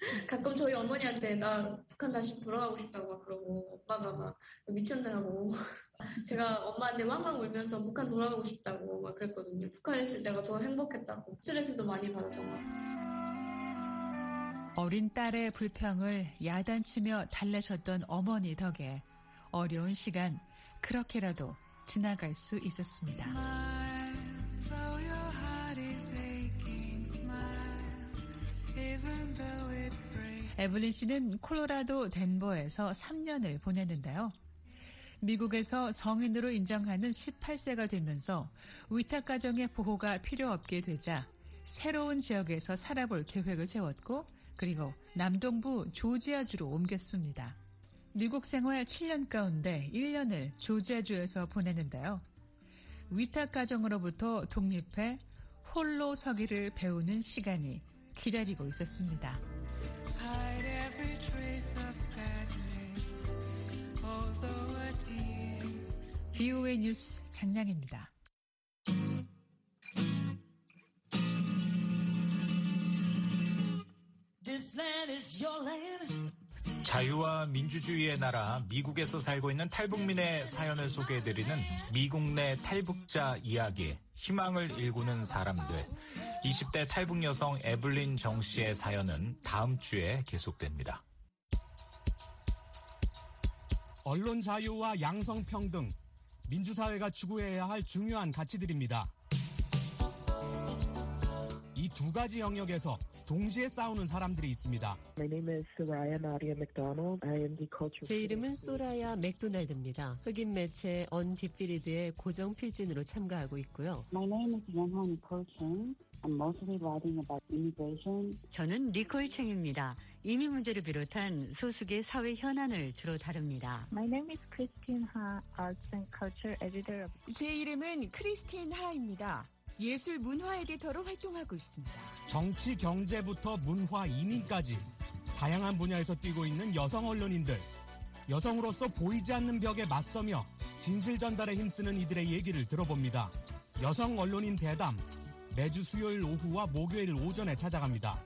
가끔 저희 어머니한테 나 북한 다시 돌아가고 싶다고 막 그러고 오빠가 막 미쳤느라고 제가 엄마한테 왕왕 울면서 북한 돌아가고 싶다고 막 그랬거든요. 북한에 있을 때가 더 행복했다고. 스트레스도 많이 받았던 것 같아요. 어린 딸의 불평을 야단치며 달래셨던 어머니 덕에 어려운 시간 그렇게라도 지나갈 수 있었습니다. 에블린 씨는 콜로라도 덴버에서 3년을 보냈는데요. 미국에서 성인으로 인정하는 18세가 되면서 위탁가정의 보호가 필요 없게 되자 새로운 지역에서 살아볼 계획을 세웠고 그리고 남동부 조지아주로 옮겼습니다. 미국 생활 7년 가운데 1년을 조지아주에서 보냈는데요. 위탁가정으로부터 독립해 홀로 서기를 배우는 시간이 기다리고 있었습니다. VOA 뉴스 장량입니다. 자유와 민주주의의 나라 미국에서 살고 있는 탈북민의 사연을 소개해드리는 미국 내 탈북자 이야기, 희망을 일구는 사람들. 20대 탈북 여성 에블린 정 씨의 사연은 다음 주에 계속됩니다. 언론 자유와 양성평등, 민주사회가 추구해야 할 중요한 가치들입니다. 이 두 가지 영역에서 동시에 싸우는 사람들이 있습니다. 제 이름은 소라야 맥도날드입니다. 흑인 매체 언디필리드의 고정 필진으로 참가하고 있고요. 저는 니콜 챙입니다. 이민 문제를 비롯한 소수의 사회 현안을 주로 다룹니다. 제 이름은 크리스틴 하입니다. 예술 문화 에디터로 활동하고 있습니다. 정치, 경제부터 문화, 이민까지 다양한 분야에서 뛰고 있는 여성 언론인들. 여성으로서 보이지 않는 벽에 맞서며 진실 전달에 힘쓰는 이들의 얘기를 들어봅니다. 여성 언론인 대담, 매주 수요일 오후와 목요일 오전에 찾아갑니다.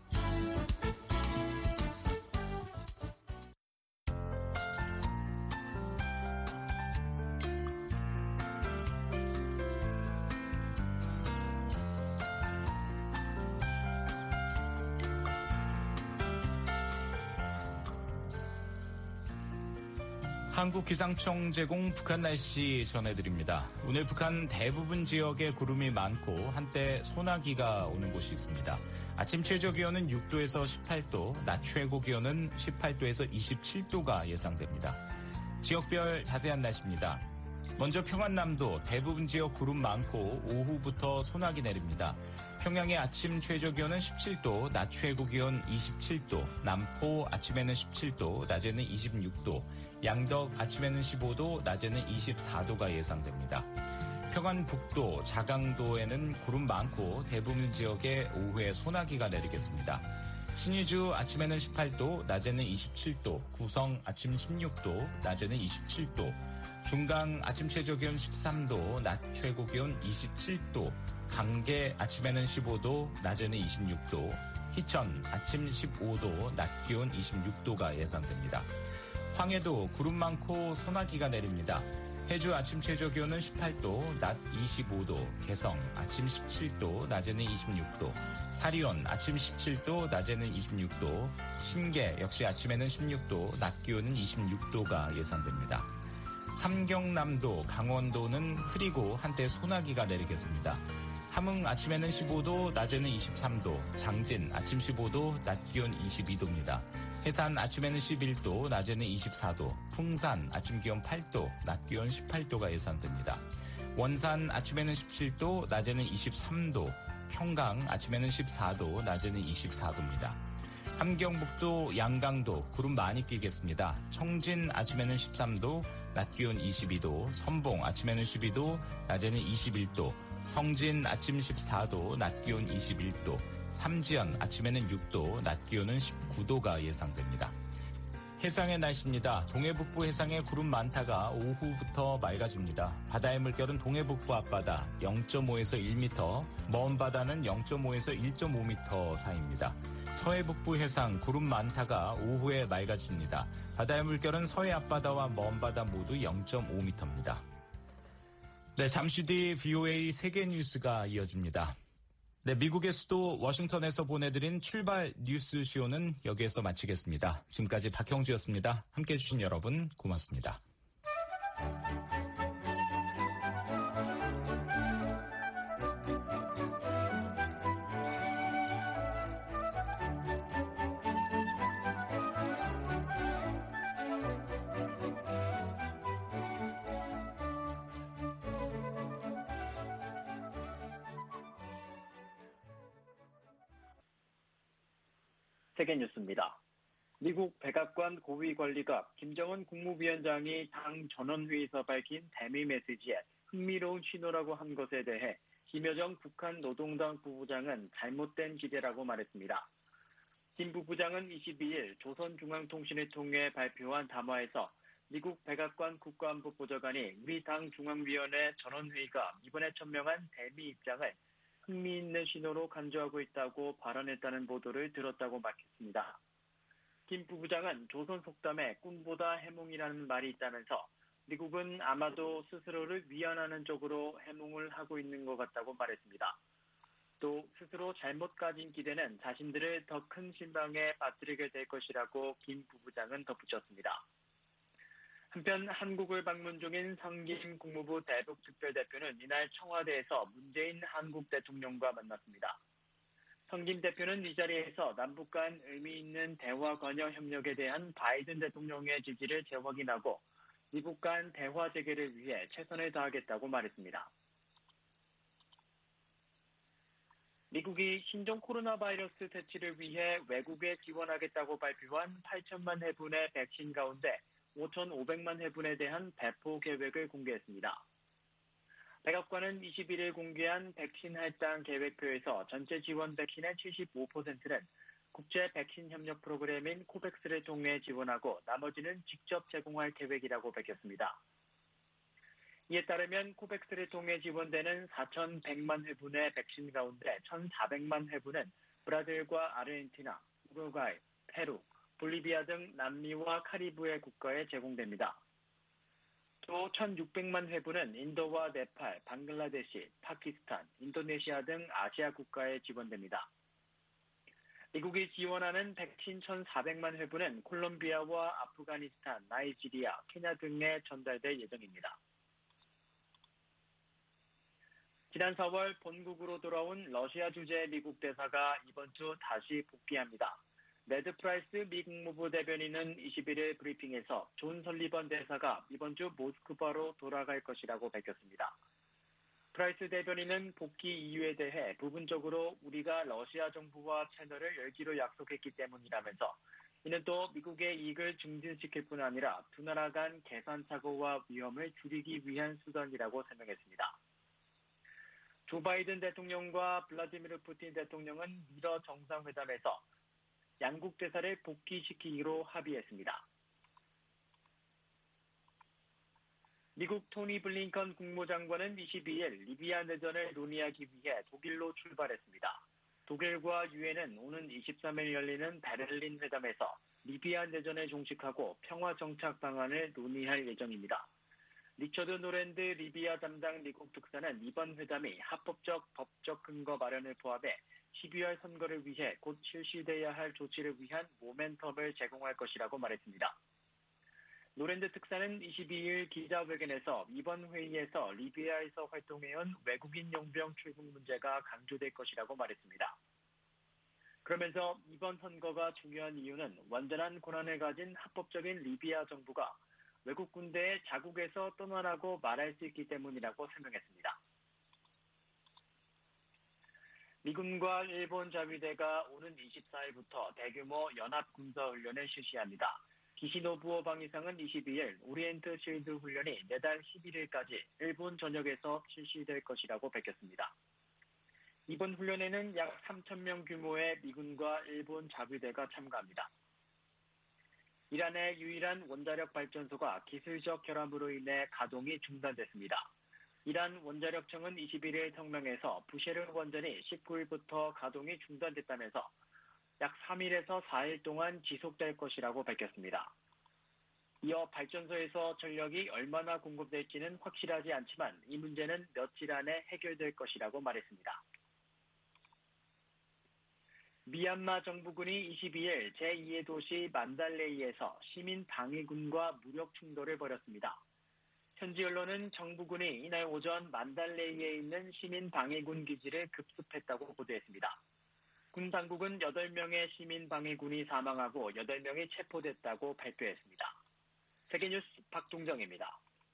한국기상청 제공 북한 날씨 전해드립니다. 오늘 북한 대부분 지역에 구름이 많고 한때 소나기가 오는 곳이 있습니다. 아침 최저 기온은 6도에서 18도, 낮 최고 기온은 18도에서 27도가 예상됩니다. 지역별 자세한 날씨입니다. 먼저 평안남도 대부분 지역 구름 많고 오후부터 소나기 내립니다. 평양의 아침 최저 기온은 17도, 낮 최고 기온 27도, 남포 아침에는 17도, 낮에는 26도, 양덕 아침에는 15도, 낮에는 24도가 예상됩니다. 평안북도, 자강도에는 구름 많고 대부분 지역에 오후에 소나기가 내리겠습니다. 신의주 아침에는 18도, 낮에는 27도, 구성 아침 16도, 낮에는 27도, 중강 아침 최저 기온 13도, 낮 최고 기온 27도, 강계 아침에는 15도, 낮에는 26도, 희천 아침 15도, 낮 기온 26도가 예상됩니다. 황해도 구름 많고 소나기가 내립니다. 해주 아침 최저 기온은 18도, 낮 25도, 개성 아침 17도, 낮에는 26도, 사리온 아침 17도, 낮에는 26도, 신계 역시 아침에는 16도, 낮 기온은 26도가 예상됩니다. 함경남도, 강원도는 흐리고 한때 소나기가 내리겠습니다. 함흥 아침에는 15도, 낮에는 23도, 장진 아침 15도, 낮 기온 22도입니다. 해산 아침에는 11도, 낮에는 24도, 풍산 아침 기온 8도, 낮 기온 18도가 예상됩니다. 원산 아침에는 17도, 낮에는 23도, 평강 아침에는 14도, 낮에는 24도입니다. 함경북도, 양강도 구름 많이 끼겠습니다. 청진 아침에는 13도, 낮 기온 22도, 선봉 아침에는 12도, 낮에는 21도, 성진 아침 14도, 낮 기온 21도, 삼지연 아침에는 6도, 낮 기온은 19도가 예상됩니다. 해상의 날씨입니다. 동해북부 해상에 구름 많다가 오후부터 맑아집니다. 바다의 물결은 동해북부 앞바다 0.5에서 1m, 먼 바다는 0.5에서 1.5m 사이입니다. 서해 북부 해상 구름 많다가 오후에 맑아집니다. 바다의 물결은 서해 앞바다와 먼바다 모두 0.5m입니다. 네, 잠시 뒤 VOA 세계 뉴스가 이어집니다. 네, 미국의 수도 워싱턴에서 보내드린 출발 뉴스쇼는 여기에서 마치겠습니다. 지금까지 박형주였습니다. 함께해 주신 여러분 고맙습니다. 세계뉴스입니다. 미국 백악관 고위관리가 김정은 국무위원장이 당 전원회의에서 밝힌 대미 메시지에 흥미로운 신호라고 한 것에 대해 김여정 북한 노동당 부부장은 잘못된 기대라고 말했습니다. 김 부부장은 22일 조선중앙통신을 통해 발표한 담화에서 미국 백악관 국가안보보좌관이 우리 당 중앙위원회 전원회의가 이번에 천명한 대미 입장을 흥미있는 신호로 간주하고 있다고 발언했다는 보도를 들었다고 밝혔습니다. 김 부부장은 조선 속담에 꿈보다 해몽이라는 말이 있다면서 미국은 아마도 스스로를 위안하는 쪽으로 해몽을 하고 있는 것 같다고 말했습니다. 또 스스로 잘못 가진 기대는 자신들을 더 큰 실망에 빠뜨리게 될 것이라고 김 부부장은 덧붙였습니다. 한편 한국을 방문 중인 성김 국무부 대북특별대표는 이날 청와대에서 문재인 한국 대통령과 만났습니다. 성김 대표는 이 자리에서 남북 간 의미 있는 대화 관여 협력에 대한 바이든 대통령의 지지를 재확인하고 미국 간 대화 재개를 위해 최선을 다하겠다고 말했습니다. 미국이 신종 코로나 바이러스 퇴치를 위해 외국에 지원하겠다고 발표한 8천만 회분의 백신 가운데 5,500만 회분에 대한 배포 계획을 공개했습니다. 백악관은 21일 공개한 백신 할당 계획표에서 전체 지원 백신의 75%는 국제 백신 협력 프로그램인 코백스를 통해 지원하고 나머지는 직접 제공할 계획이라고 밝혔습니다. 이에 따르면 코백스를 통해 지원되는 4,100만 회분의 백신 가운데 1,400만 회분은 브라질과 아르헨티나, 우루과이, 페루, 볼리비아 등 남미와 카리브해 국가에 제공됩니다. 또 1,600만 회분은 인도와 네팔, 방글라데시, 파키스탄, 인도네시아 등 아시아 국가에 지원됩니다. 미국이 지원하는 백신 1,400만 회분은 콜롬비아와 아프가니스탄, 나이지리아, 케냐 등에 전달될 예정입니다. 지난 4월 본국으로 돌아온 러시아 주재 미국 대사가 이번 주 다시 복귀합니다. 네드 프라이스 미 국무부 대변인은 21일 브리핑에서 존 설리번 대사가 이번 주 모스크바로 돌아갈 것이라고 밝혔습니다. 프라이스 대변인은 복귀 이유에 대해 부분적으로 우리가 러시아 정부와 채널을 열기로 약속했기 때문이라면서 이는 또 미국의 이익을 증진시킬 뿐 아니라 두 나라 간 계산착오와 위험을 줄이기 위한 수단이라고 설명했습니다. 조 바이든 대통령과 블라디미르 푸틴 대통령은 미러 정상회담에서 양국 대사를 복귀시키기로 합의했습니다. 미국 토니 블링컨 국무장관은 22일 리비아 내전을 논의하기 위해 독일로 출발했습니다. 독일과 유엔은 오는 23일 열리는 베를린 회담에서 리비아 내전을 종식하고 평화 정착 방안을 논의할 예정입니다. 리처드 노랜드 리비아 담당 미국 특사는 이번 회담이 합법적 법적 근거 마련을 포함해 12월 선거를 위해 곧 실시돼야 할 조치를 위한 모멘텀을 제공할 것이라고 말했습니다. 노랜드 특사는 22일 기자회견에서 이번 회의에서 리비아에서 활동해온 외국인 용병 출국 문제가 강조될 것이라고 말했습니다. 그러면서 이번 선거가 중요한 이유는 완전한 권한을 가진 합법적인 리비아 정부가 외국 군대의 자국에서 떠나라고 말할 수 있기 때문이라고 설명했습니다. 미군과 일본 자위대가 오는 24일부터 대규모 연합군사훈련을 실시합니다. 기시노부오 방위상은 22일 오리엔트 실드 훈련이 내달 11일까지 일본 전역에서 실시될 것이라고 밝혔습니다. 이번 훈련에는 약 3,000명 규모의 미군과 일본 자위대가 참가합니다. 이란의 유일한 원자력 발전소가 기술적 결함으로 인해 가동이 중단됐습니다. 이란 원자력청은 21일 성명에서 부쉐르 원전이 19일부터 가동이 중단됐다면서 약 3일에서 4일 동안 지속될 것이라고 밝혔습니다. 이어 발전소에서 전력이 얼마나 공급될지는 확실하지 않지만 이 문제는 며칠 안에 해결될 것이라고 말했습니다. 미얀마 정부군이 22일 제2의 도시 만달레이에서 시민 방위군과 무력 충돌을 벌였습니다. 현지 언론은 정부군이 이날 오전 만달레이에 있는 시민 방위군 기지를 급습했다고 보도했습니다. 군 당국은 8명의 시민 방위군이 사망하고 8명이 체포됐다고 발표했습니다. 세계뉴스 박동정입니다.